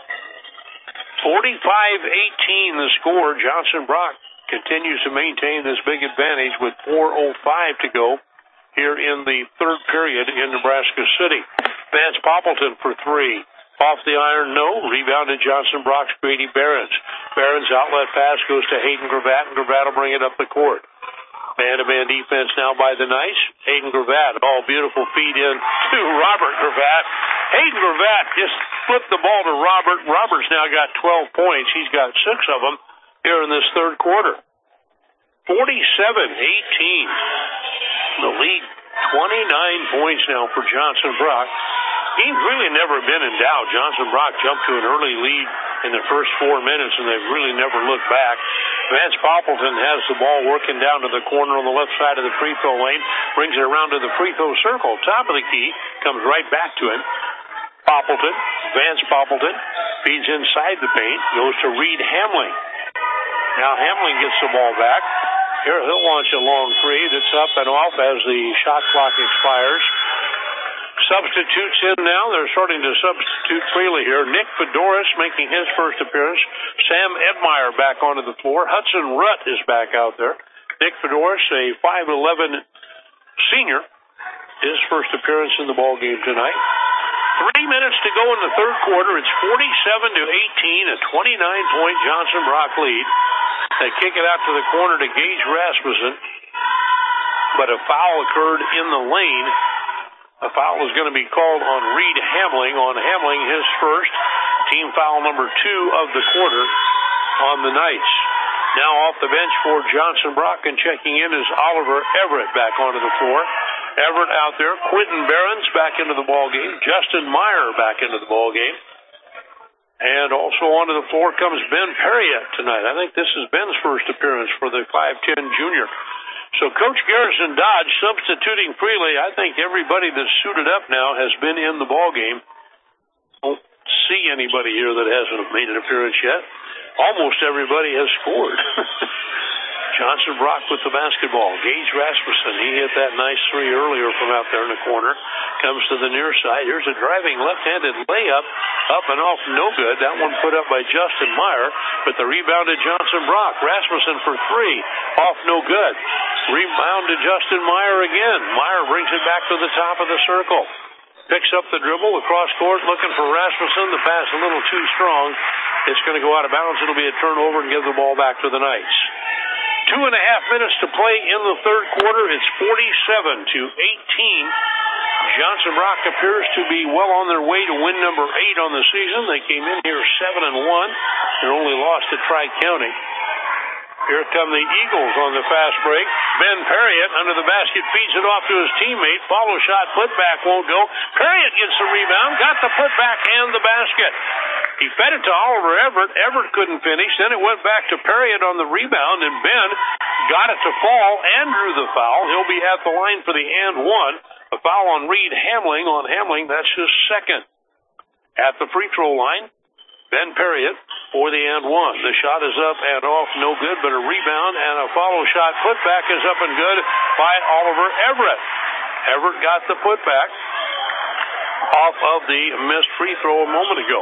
forty-five eighteen the score. Johnson Brock continues to maintain this big advantage with four oh five to go here in the third period in Nebraska City. Vance Poppleton for three. Off the iron, no. Rebounded Johnson Brock's Grady Behrens. Behrens' outlet pass goes to Hayden Gravatt, and Gravatt will bring it up the court. Man-to-man defense now by the Knights. Hayden Gravatt, all beautiful feed in to Robert Gravatt. Hayden Gravatt just flipped the ball to Robert. Robert's now got twelve points. He's got six of them here in this third quarter. forty-seven eighteen. The lead, twenty-nine points now for Johnson Brock. He's really never been in doubt. Johnson Brock jumped to an early lead in the first four minutes, and they've really never looked back. Vance Poppleton has the ball working down to the corner on the left side of the free throw lane, brings it around to the free throw circle. Top of the key, comes right back to him. Poppleton, Vance Poppleton, feeds inside the paint, goes to Reed Hamling. Now Hamling gets the ball back. Here he'll launch a long three that's up and off as the shot clock expires. Substitutes in now. They're starting to substitute freely here. Nick Fedoris making his first appearance. Sam Edmeyer back onto the floor. Hudson Rutt is back out there. Nick Fedoris, a five eleven senior, his first appearance in the ball game tonight. Three minutes to go in the third quarter. It's forty-seven to eighteen, a twenty-nine point Johnson Brock lead. They kick it out to the corner to Gage Rasmussen, but a foul occurred in the lane. A foul is going to be called on Reed Hamling. On Hamling, his first. Team foul number two of the quarter on the Knights. Now off the bench for Johnson Brock, and checking in is Oliver Everett back onto the floor. Everett out there. Quentin Behrens back into the ball game. Justin Meyer back into the ball game. And also onto the floor comes Ben Perriott tonight. I think this is Ben's first appearance for the five ten junior. So Coach Garrison Dodge substituting freely. I think everybody that's suited up now has been in the ball game. Don't see anybody here that hasn't made an appearance yet. Almost everybody has scored. Johnson Brock with the basketball. Gage Rasmussen, he hit that nice three earlier from out there in the corner. Comes to the near side. Here's a driving left-handed layup. Up and off, no good. That one put up by Justin Meyer, but the rebound to Johnson Brock. Rasmussen for three. Off, no good. Rebound to Justin Meyer again. Meyer brings it back to the top of the circle. Picks up the dribble across court, looking for Rasmussen. The pass a little too strong. It's going to go out of bounds. It'll be a turnover and give the ball back to the Knights. Two and a half minutes to play in the third quarter. It's forty-seven to eighteen. Johnson Brock appears to be well on their way to win number eight on the season. They came in here seven and one. Their only loss to Tri-County. Here come the Eagles on the fast break. Ben Perriott under the basket feeds it off to his teammate. Follow shot, putback won't go. Perriott gets the rebound, got the putback and the basket. He fed it to Oliver Everett. Everett couldn't finish. Then it went back to Perriott on the rebound, and Ben got it to fall and drew the foul. He'll be at the line for the and one. A foul on Reed Hamling. On Hamling, that's his second. At the free throw line, Ben Perriott for the and one. The shot is up and off, no good, but a rebound and a follow shot. Putback is up and good by Oliver Everett. Everett got the putback off of the missed free throw a moment ago.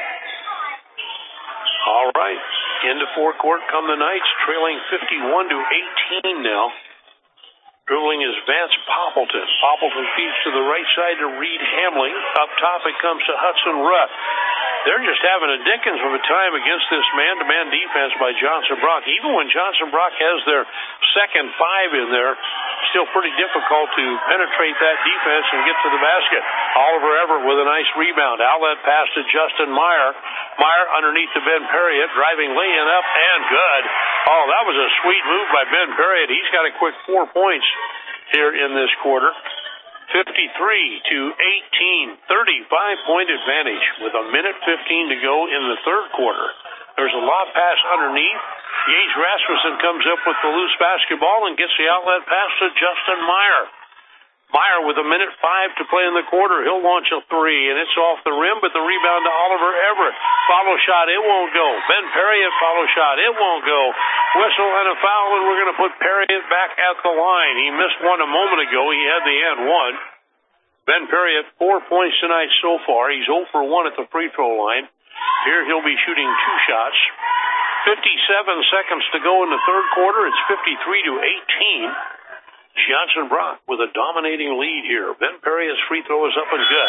All right, into forecourt come the Knights, trailing fifty-one to eighteen now. Dribbling is Vance Poppleton. Poppleton feeds to the right side to Reed Hamling. Up top it comes to Hudson Rutt. They're just having a dickens of a time against this man-to-man defense by Johnson Brock. Even when Johnson Brock has their second five in there, still pretty difficult to penetrate that defense and get to the basket. Oliver Everett with a nice rebound. Outlet pass to Justin Meyer. Meyer underneath to Ben Perriott, driving lane up and good. Oh, that was a sweet move by Ben Perriott. He's got a quick four points here in this quarter. fifty-three to eighteen, thirty-five point advantage with a minute fifteen to go in the third quarter. There's a lob pass underneath. Gage Rasmussen comes up with the loose basketball and gets the outlet pass to Justin Meyer. Meyer with a minute five to play in the quarter. He'll launch a three, and it's off the rim, but the rebound to Oliver Everett. Follow shot, it won't go. Ben Perriott, follow shot, it won't go. Whistle and a foul, and we're going to put Perriott back at the line. He missed one a moment ago. He had the and one. Ben Perriott, four points tonight so far. He's zero for one at the free throw line. Here he'll be shooting two shots. fifty-seven seconds to go in the third quarter. It's fifty-three to eighteen. Johnson Brock with a dominating lead here. Ben Perriott's free throw is up and good.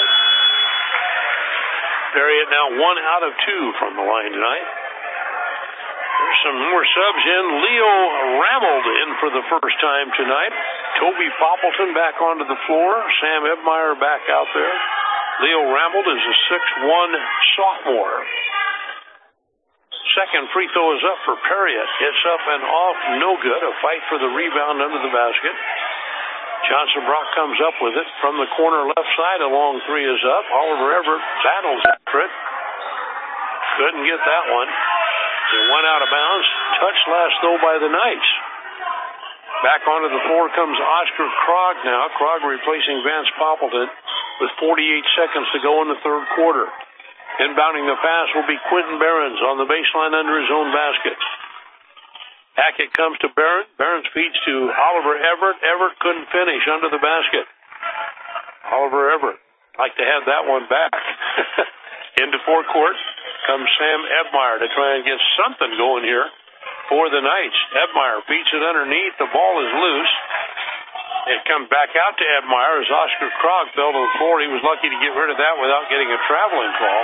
Perriott now one out of two from the line tonight. There's some more subs in. Leo Rammold in for the first time tonight. Toby Poppleton back onto the floor. Sam Ebmeyer back out there. Leo Rammold is a six one sophomore. Second free throw is up for Perriott. It's up and off, no good. A fight for the rebound under the basket. Johnson Brock comes up with it from the corner left side. A long three is up. Oliver Everett battles after it. Couldn't get that one. It went out of bounds. Touched last, though, by the Knights. Back onto the floor comes Oscar Krog now. Krog replacing Vance Poppleton with forty-eight seconds to go in the third quarter. Inbounding the pass will be Quentin Behrens on the baseline under his own basket. Hackett comes to Barron. Behrens feeds to Oliver Everett. Everett couldn't finish under the basket. Oliver Everett, like to have that one back. Into forecourt comes Sam Ebmeyer to try and get something going here for the Knights. Ebmeyer feeds it underneath. The ball is loose. It comes back out to Ebmeyer as Oscar Krog fell to the floor. He was lucky to get rid of that without getting a traveling call.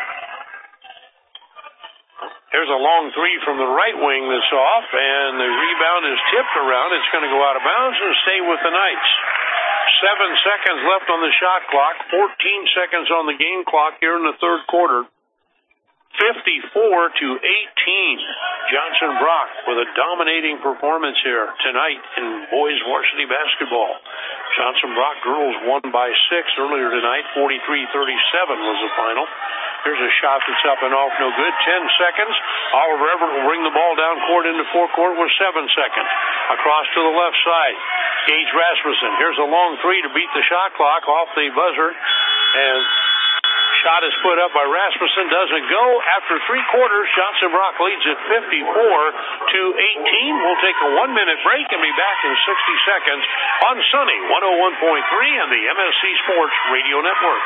Here's a long three from the right wing that's off, and the rebound is tipped around. It's going to go out of bounds and stay with the Knights. Seven seconds left on the shot clock. Fourteen seconds on the game clock here in the third quarter. fifty-four to eighteen. Johnson Brock with a dominating performance here tonight in boys varsity basketball. Johnson Brock girls won by six earlier tonight. forty-three thirty-seven was the final. Here's a shot that's up and off, no good. Ten seconds. Oliver Everett will bring the ball down court into forecourt with seven seconds. Across to the left side. Gage Rasmussen. Here's a long three to beat the shot clock off the buzzer. And shot is put up by Rasmussen. Doesn't go. After three quarters, Johnson Brock leads at fifty-four to eighteen. We'll take a one-minute break and be back in sixty seconds on Sunny one oh one point three and the M S C Sports Radio Network.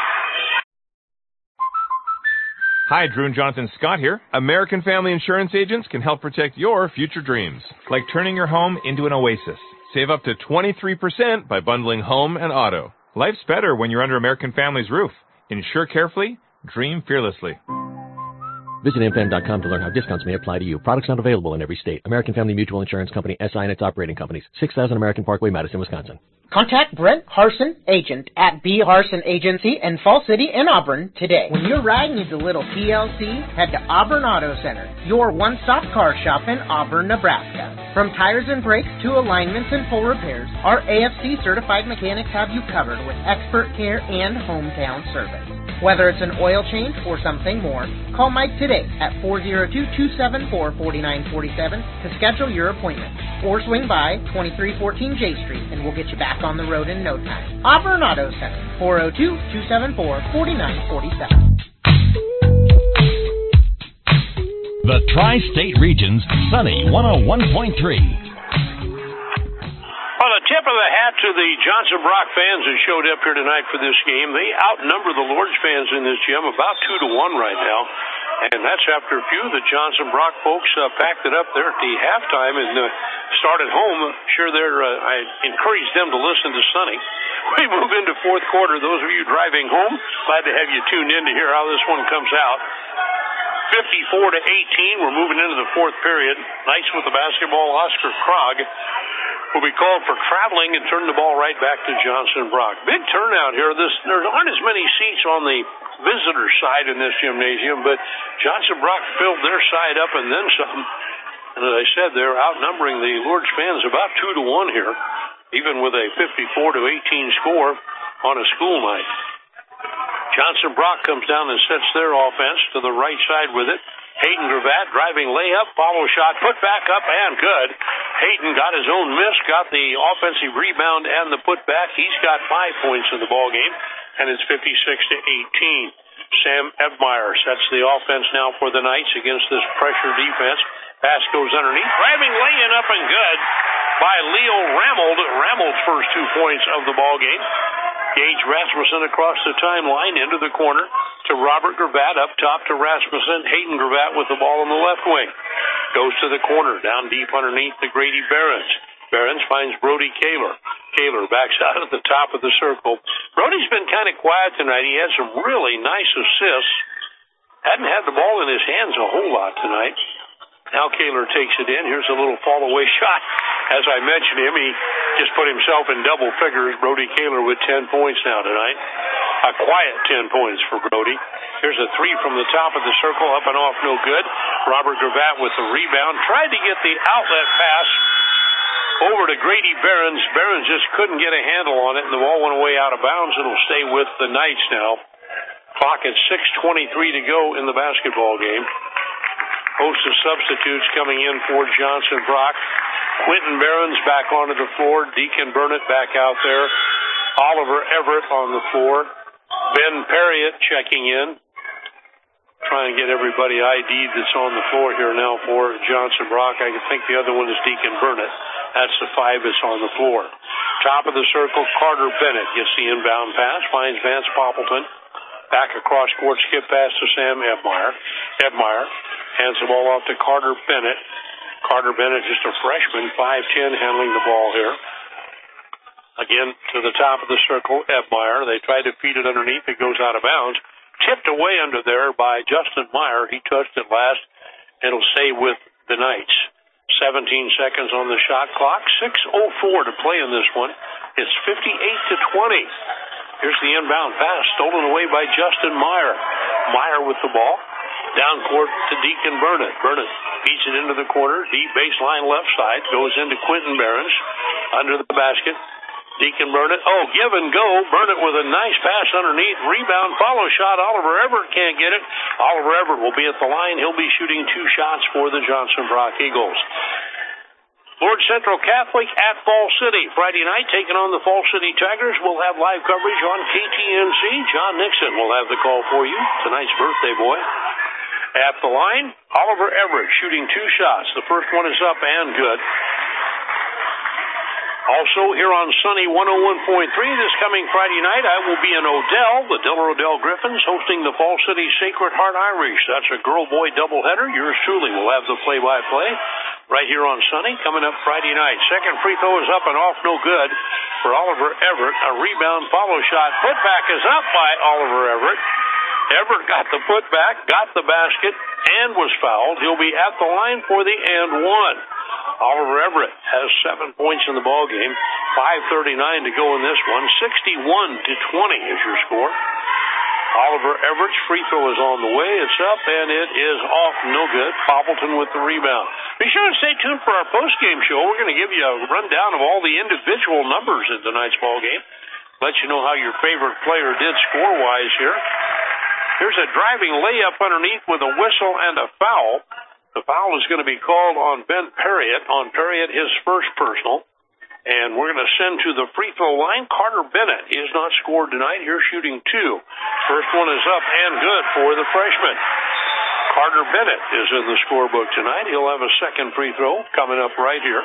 Hi, Drew and Jonathan Scott here. American Family Insurance Agents can help protect your future dreams, like turning your home into an oasis. Save up to twenty-three percent by bundling home and auto. Life's better when you're under American Family's roof. Insure carefully, dream fearlessly. Visit M F A M dot com to learn how discounts may apply to you. Products not available in every state. American Family Mutual Insurance Company, S I and its operating companies. six thousand American Parkway, Madison, Wisconsin. Contact Brent Harson, agent at B. Harson Agency in Fall City and Auburn today. When your ride needs a little T L C, head to Auburn Auto Center, your one-stop car shop in Auburn, Nebraska. From tires and brakes to alignments and full repairs, our A F C certified mechanics have you covered with expert care and hometown service. Whether it's an oil change or something more, call Mike today at four oh two, two seven four, four nine four seven to schedule your appointment. Or swing by twenty-three fourteen J Street and we'll get you back on the road in no time. Auburn Auto Center, four oh two, two seven four, four nine four seven. The Tri-State Region's Sunny one oh one point three. Well, a tip of the hat to the Johnson Brock fans who showed up here tonight for this game. They outnumber the Lord's fans in this gym about two to one right now. And that's after a few of the Johnson Brock folks uh, packed it up there at the halftime and uh, started home. Sure, they're, uh, I encourage them to listen to Sonny. We move into fourth quarter. Those of you driving home, glad to have you tuned in to hear how this one comes out. fifty-four to eighteen. We're moving into the fourth period. Knights with the basketball. Oscar Krog will be called for traveling and turn the ball right back to Johnson Brock. Big turnout here. This, there aren't as many seats on the visitor side in this gymnasium, but Johnson Brock filled their side up and then some. And as I said, they're outnumbering the Lord's fans about two to one here, even with a fifty-four to eighteen score on a school night. Johnson Brock comes down and sets their offense to the right side with it. Hayden Gravatt driving layup, follow shot, put back up, and good. Hayden got his own miss, got the offensive rebound and the putback. He's got five points in the ball game, and it's fifty-six to eighteen. Sam Ebmeyer sets the offense now for the Knights against this pressure defense. Pass goes underneath, driving, laying up, and good by Leo Ramold. Ramold's first two points of the ball game. Gage Rasmussen across the timeline into the corner to Robert Gravatt, up top to Rasmussen. Hayden Gravatt with the ball on the left wing. Goes to the corner, down deep underneath to Grady Behrens. Behrens finds Brody Kaler. Kaler backs out at the top of the circle. Brody's been kind of quiet tonight. He had some really nice assists. Hadn't had the ball in his hands a whole lot tonight. Now Kaler takes it in. Here's a little fall-away shot. As I mentioned him, he just put himself in double figures. Brody Kaler with ten points now tonight. A quiet ten points for Brody. Here's a three from the top of the circle, up and off, no good. Robert Gravatt with the rebound. Tried to get the outlet pass over to Grady Behrens. Behrens just couldn't get a handle on it, and the ball went away out of bounds. It'll stay with the Knights now. Clock at six twenty-three to go in the basketball game. Host of substitutes coming in for Johnson Brock. Quentin Behrens back onto the floor. Deacon Burnett back out there. Oliver Everett on the floor. Ben Perriott checking in. Trying to get everybody I D'd that's on the floor here now for Johnson Brock. I think the other one is Deacon Burnett. That's the five that's on the floor. Top of the circle, Carter Bennett gets the inbound pass. Finds Vance Poppleton. Back across court, skip pass to Sam Ebmeyer. Ebmeyer hands the ball off to Carter Bennett. Carter Bennett, just a freshman, five ten, handling the ball here. Again, to the top of the circle, Ebmeyer. They try to feed it underneath. It goes out of bounds. Tipped away under there by Justin Meyer. He touched it last. It'll stay with the Knights. seventeen seconds on the shot clock. six oh four to play in this one. It's fifty-eight to twenty. Here's the inbound pass, stolen away by Justin Meyer. Meyer with the ball. Down court to Deacon Burnett. Burnett feeds it into the corner. Deep baseline left side. Goes into Quentin Behrens. Under the basket. Deacon Burnett. Oh, give and go. Burnett with a nice pass underneath. Rebound, follow shot. Oliver Everett can't get it. Oliver Everett will be at the line. He'll be shooting two shots for the Johnson Brock Eagles. Lord Central Catholic at Fall City. Friday night, taking on the Fall City Tigers. We'll have live coverage on K T N C. John Nixon will have the call for you. Tonight's birthday boy. At the line, Oliver Everett shooting two shots. The first one is up and good. Also, here on Sunny one oh one point three, this coming Friday night, I will be in Odell. The Diller Odell Griffins hosting the Fall City Sacred Heart Irish. That's a girl-boy doubleheader. Yours truly will have the play-by-play right here on Sunny coming up Friday night. Second free throw is up and off, no good for Oliver Everett. A rebound follow shot. Putback is up by Oliver Everett. Everett got the putback, got the basket, and was fouled. He'll be at the line for the and one. Oliver Everett has seven points in the ball game. five thirty-nine to go in this one. sixty-one to twenty is your score. Oliver Everett's free throw is on the way. It's up, and it is off. No good. Poppleton with the rebound. Be sure and stay tuned for our post-game show. We're going to give you a rundown of all the individual numbers in tonight's ball game. Let you know how your favorite player did score-wise here. Here's a driving layup underneath with a whistle and a foul. The foul is going to be called on Ben Perriott. On Perriott, his first personal. And we're going to send to the free throw line. Carter Bennett is not scored tonight. Here shooting two. First one is up and good for the freshman. Carter Bennett is in the scorebook tonight. He'll have a second free throw coming up right here.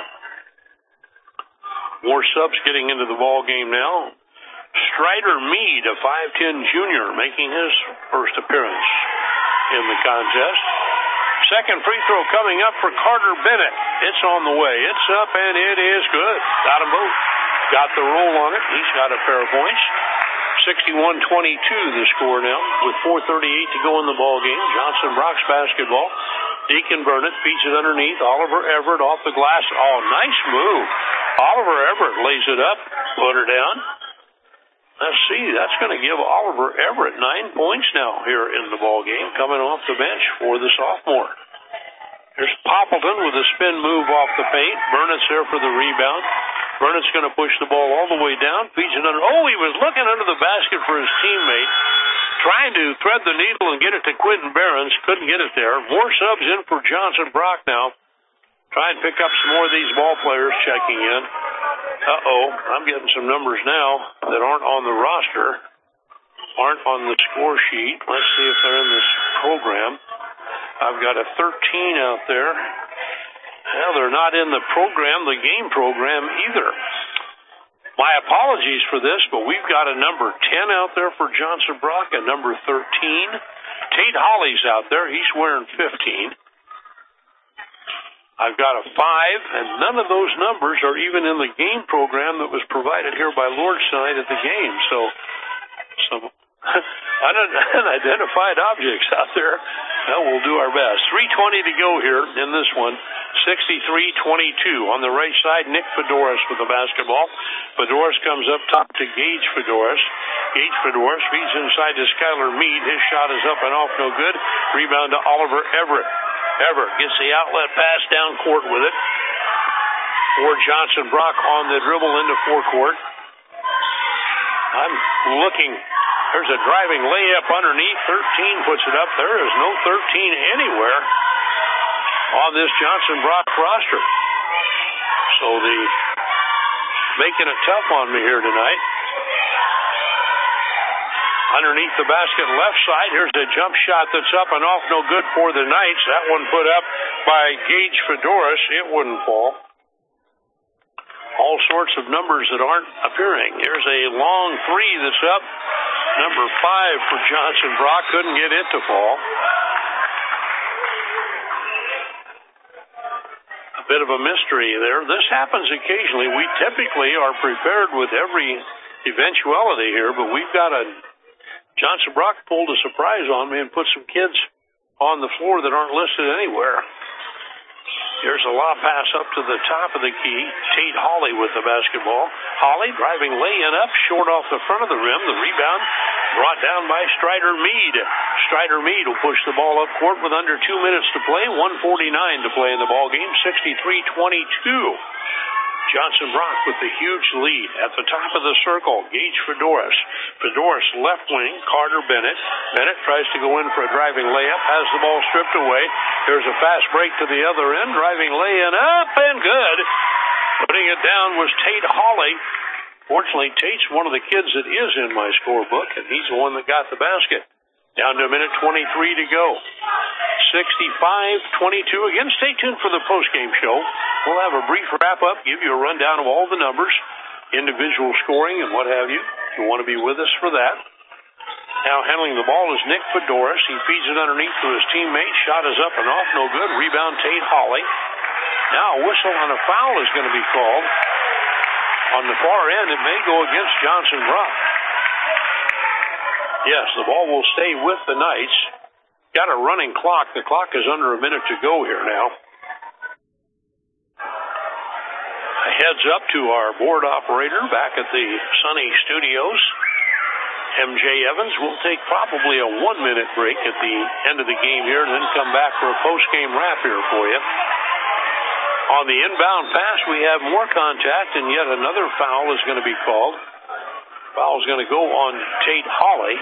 More subs getting into the ball game now. Strider Mead, a five ten junior, making his first appearance in the contest. Second free throw coming up for Carter Bennett. It's on the way. It's up, and it is good. Got them both. Got the roll on it. He's got a pair of points. sixty-one twenty-two the score now with four thirty-eight to go in the ball game. Johnson Brock's basketball. Deacon Burnett feeds it underneath. Oliver Everett off the glass. Oh, nice move. Oliver Everett lays it up. Put her down. Let's see, that's going to give Oliver Everett nine points now here in the ball game, coming off the bench for the sophomore. Here's Poppleton with a spin move off the paint. Burnett's there for the rebound. Burnett's going to push the ball all the way down. Feeds it under. Oh, he was looking under the basket for his teammate, trying to thread the needle and get it to Quentin Behrens. Couldn't get it there. More subs in for Johnson Brock now. Try and pick up some more of these ball players checking in. Uh-oh, I'm getting some numbers now that aren't on the roster, aren't on the score sheet. Let's see if they're in this program. I've got a thirteen out there. Well, they're not in the program, the game program either. My apologies for this, but we've got a number ten out there for Johnson Brock, a number thirteen. Tate Holly's out there. He's wearing fifteen. I've got a five, and none of those numbers are even in the game program that was provided here by Lords tonight at the game. So, some unidentified objects out there. Well, we'll do our best. three twenty to go here in this one. sixty-three twenty-two. On the right side, Nick Fedoris with the basketball. Fedoris comes up top to Gage Fedoris. Gage Fedoris feeds inside to Skylar Mead. His shot is up and off, no good. Rebound to Oliver Everett. Everett gets the outlet pass down court with it. For Johnson Brock on the dribble into forecourt. I'm looking. There's a driving layup underneath. thirteen puts it up. There is no thirteen anywhere on this Johnson Brock roster. So the making it tough on me here tonight. Underneath the basket left side, here's a jump shot that's up and off, no good for the Knights. That one put up by Gage Fedoris. It wouldn't fall. All sorts of numbers that aren't appearing. Here's a long three that's up. Number five for Johnson Brock. Couldn't get it to fall. A bit of a mystery there. This happens occasionally. We typically are prepared with every eventuality here, but we've got a Johnson Brock pulled a surprise on me and put some kids on the floor that aren't listed anywhere. Here's a lob pass up to the top of the key. Tate Holly with the basketball. Holly driving lay-in up, short off the front of the rim. The rebound brought down by Strider Mead. Strider Mead will push the ball up court with under two minutes to play. one forty-nine to play in the ball game. sixty-three twenty-two. Johnson Brock with the huge lead at the top of the circle. Gage Fedoris. Fedoris left wing. Carter Bennett. Bennett tries to go in for a driving layup. Has the ball stripped away. Here's a fast break to the other end. Driving lay-in up and good. Putting it down was Tate Holly. Fortunately, Tate's one of the kids that is in my scorebook, and he's the one that got the basket. Down to a minute twenty-three to go. sixty-five twenty-two. Again, stay tuned for the postgame show. We'll have a brief wrap-up, give you a rundown of all the numbers, individual scoring, and what have you. You'll want to be with us for that. Now handling the ball is Nick Fedoris. He feeds it underneath to his teammate. Shot is up and off, no good. Rebound, Tate Holly. Now a whistle on a foul is going to be called. On the far end, it may go against Johnson Brock. Yes, the ball will stay with the Knights. Got a running clock. The clock is under a minute to go here now. heads up to our board operator back at the Sunny Studios. M J Evans will take probably a one-minute break at the end of the game here and then come back for a post-game wrap here for you. On the inbound pass, we have more contact, and yet another foul is going to be called. Foul is going to go on Tate Hawley.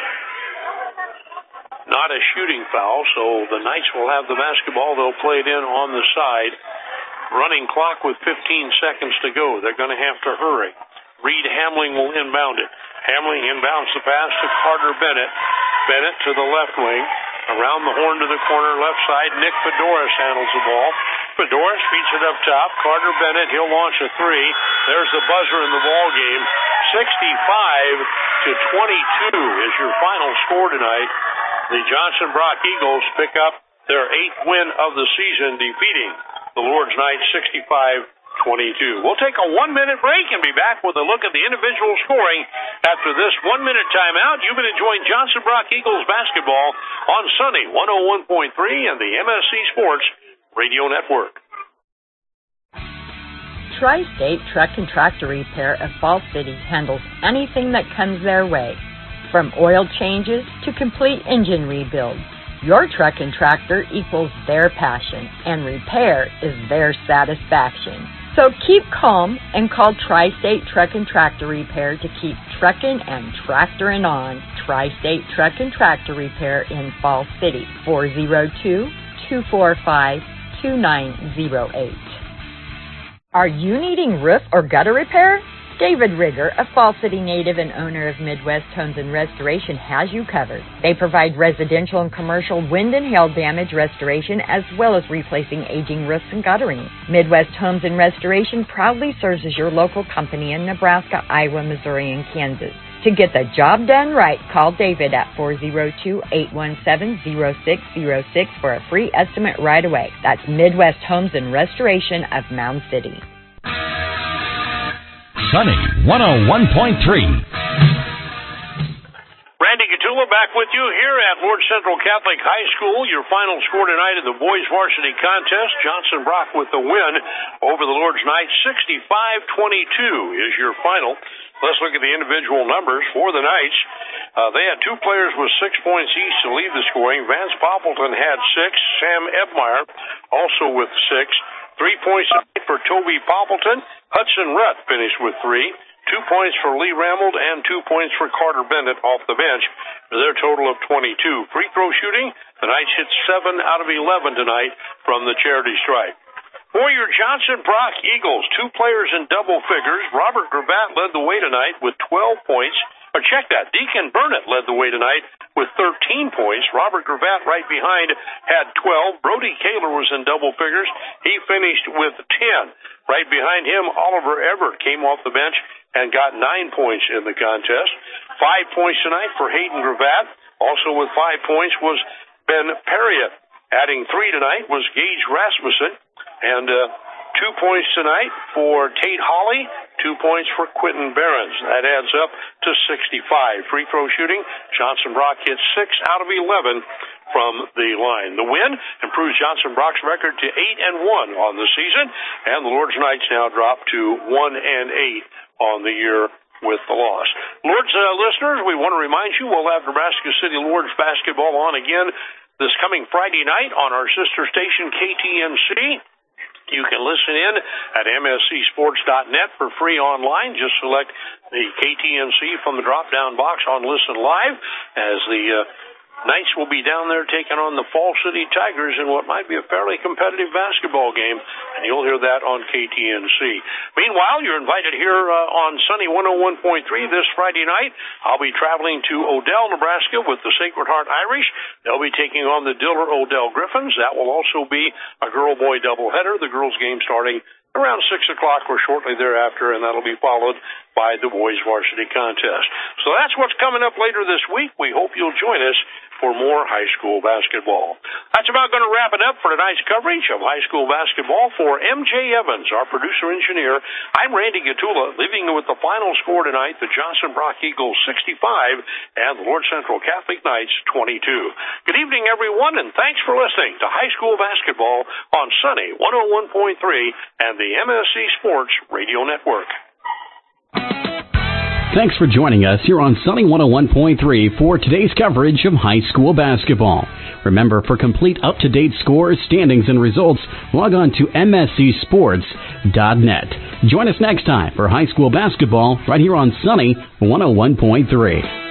Not a shooting foul, so the Knights will have the basketball. They'll play it in on the side. Running clock with fifteen seconds to go. They're going to have to hurry. Reed Hamling will inbound it. Hamling inbounds the pass to Carter Bennett. Bennett to the left wing. Around the horn to the corner left side. Nick Fedoris handles the ball. Fedoris feeds it up top. Carter Bennett, he'll launch a three. There's the buzzer in the ball game. sixty-five to twenty-two is your final score tonight. The Johnson Brock Eagles pick up their eighth win of the season, defeating the Lord's Knights sixty-five twenty-two. We'll take a one-minute break and be back with a look at the individual scoring after this one-minute timeout. You've been enjoying Johnson Brock Eagles basketball on Sunny one oh one point three and the M S C Sports Radio Network. Tri-State Truck and Tractor Repair of Fall City handles anything that comes their way, from oil changes to complete engine rebuilds. Your truck and tractor equals their passion, and repair is their satisfaction. So keep calm and call Tri-State Truck and Tractor Repair to keep trucking and tractoring on. Tri-State Truck and Tractor Repair in Fall City, four oh two, two four five, two nine oh eight. Are you needing roof or gutter repair? David Rigger, a Fall City native and owner of Midwest Homes and Restoration, has you covered. They provide residential and commercial wind and hail damage restoration as well as replacing aging roofs and guttering. Midwest Homes and Restoration proudly serves as your local company in Nebraska, Iowa, Missouri, and Kansas. To get the job done right, call David at four oh two, eight one seven, oh six oh six for a free estimate right away. That's Midwest Homes and Restoration of Mound City. Sunny one oh one point three. Randy Gatula back with you here at Lord Central Catholic High School. Your final score tonight in the boys varsity contest. Johnson Brock with the win over the Lord's Knights. sixty-five twenty-two is your final. Let's look at the individual numbers for the Knights. Uh, they had two players with six points each to lead the scoring. Vance Poppleton had six. Sam Ebmeyer also with six. Three points for Toby Poppleton. Hudson Rutt finished with three. Two points for Lee Ramald and two points for Carter Bennett off the bench for their total of twenty-two. Free throw shooting, the Knights hit seven out of eleven tonight from the charity stripe. For your Johnson Brock Eagles, two players in double figures. Robert Gravatt led the way tonight with twelve points. Or check that, Deacon Burnett led the way tonight with thirteen points. Robert Gravatt right behind had twelve. Brody Kaler was in double figures. He finished with ten. Right behind him, Oliver Everett came off the bench and got nine points in the contest. Five points tonight for Hayden Gravatt. Also with five points was Ben Perriott. Adding three tonight was Gage Rasmussen. And uh, two points tonight for Tate Hawley. Two points for Quentin Behrens. That adds up to sixty-five. Free throw shooting, Johnson Brock hit six out of eleven from the line. The win improves Johnson Brock's record to eight and one on the season, and the Lord's Knights now drop to one and eight on the year with the loss. Lord's uh, listeners, we want to remind you we'll have Nebraska City Lord's basketball on again this coming Friday night on our sister station K T N C. You can listen in at M S C sports dot net for free online. Just select the K T N C from the drop-down box on Listen Live as the uh, Knights will be down there taking on the Fall City Tigers in what might be a fairly competitive basketball game, and you'll hear that on K T N C. Meanwhile, you're invited here uh, on Sunny one oh one point three this Friday night. I'll be traveling to Odell, Nebraska with the Sacred Heart Irish. They'll be taking on the Diller Odell Griffins. That will also be a girl-boy doubleheader. The girls' game starting around six o'clock or shortly thereafter, and that'll be followed by the boys varsity contest. So that's what's coming up later this week. We hope you'll join us for more high school basketball. That's about going to wrap it up for tonight's coverage of high school basketball. For M J Evans, our producer-engineer, I'm Randy Gatula, leaving you with the final score tonight, the Johnson Brock Eagles sixty-five and the Lord Central Catholic Knights twenty-two. Good evening, everyone, and thanks for listening to high school basketball on Sunny one oh one point three and the M S C Sports Radio Network. Thanks for joining us here on Sunny one oh one point three for today's coverage of high school basketball. Remember, for complete up-to-date scores, standings, and results, log on to M S C sports dot net. Join us next time for high school basketball right here on Sunny one oh one point three.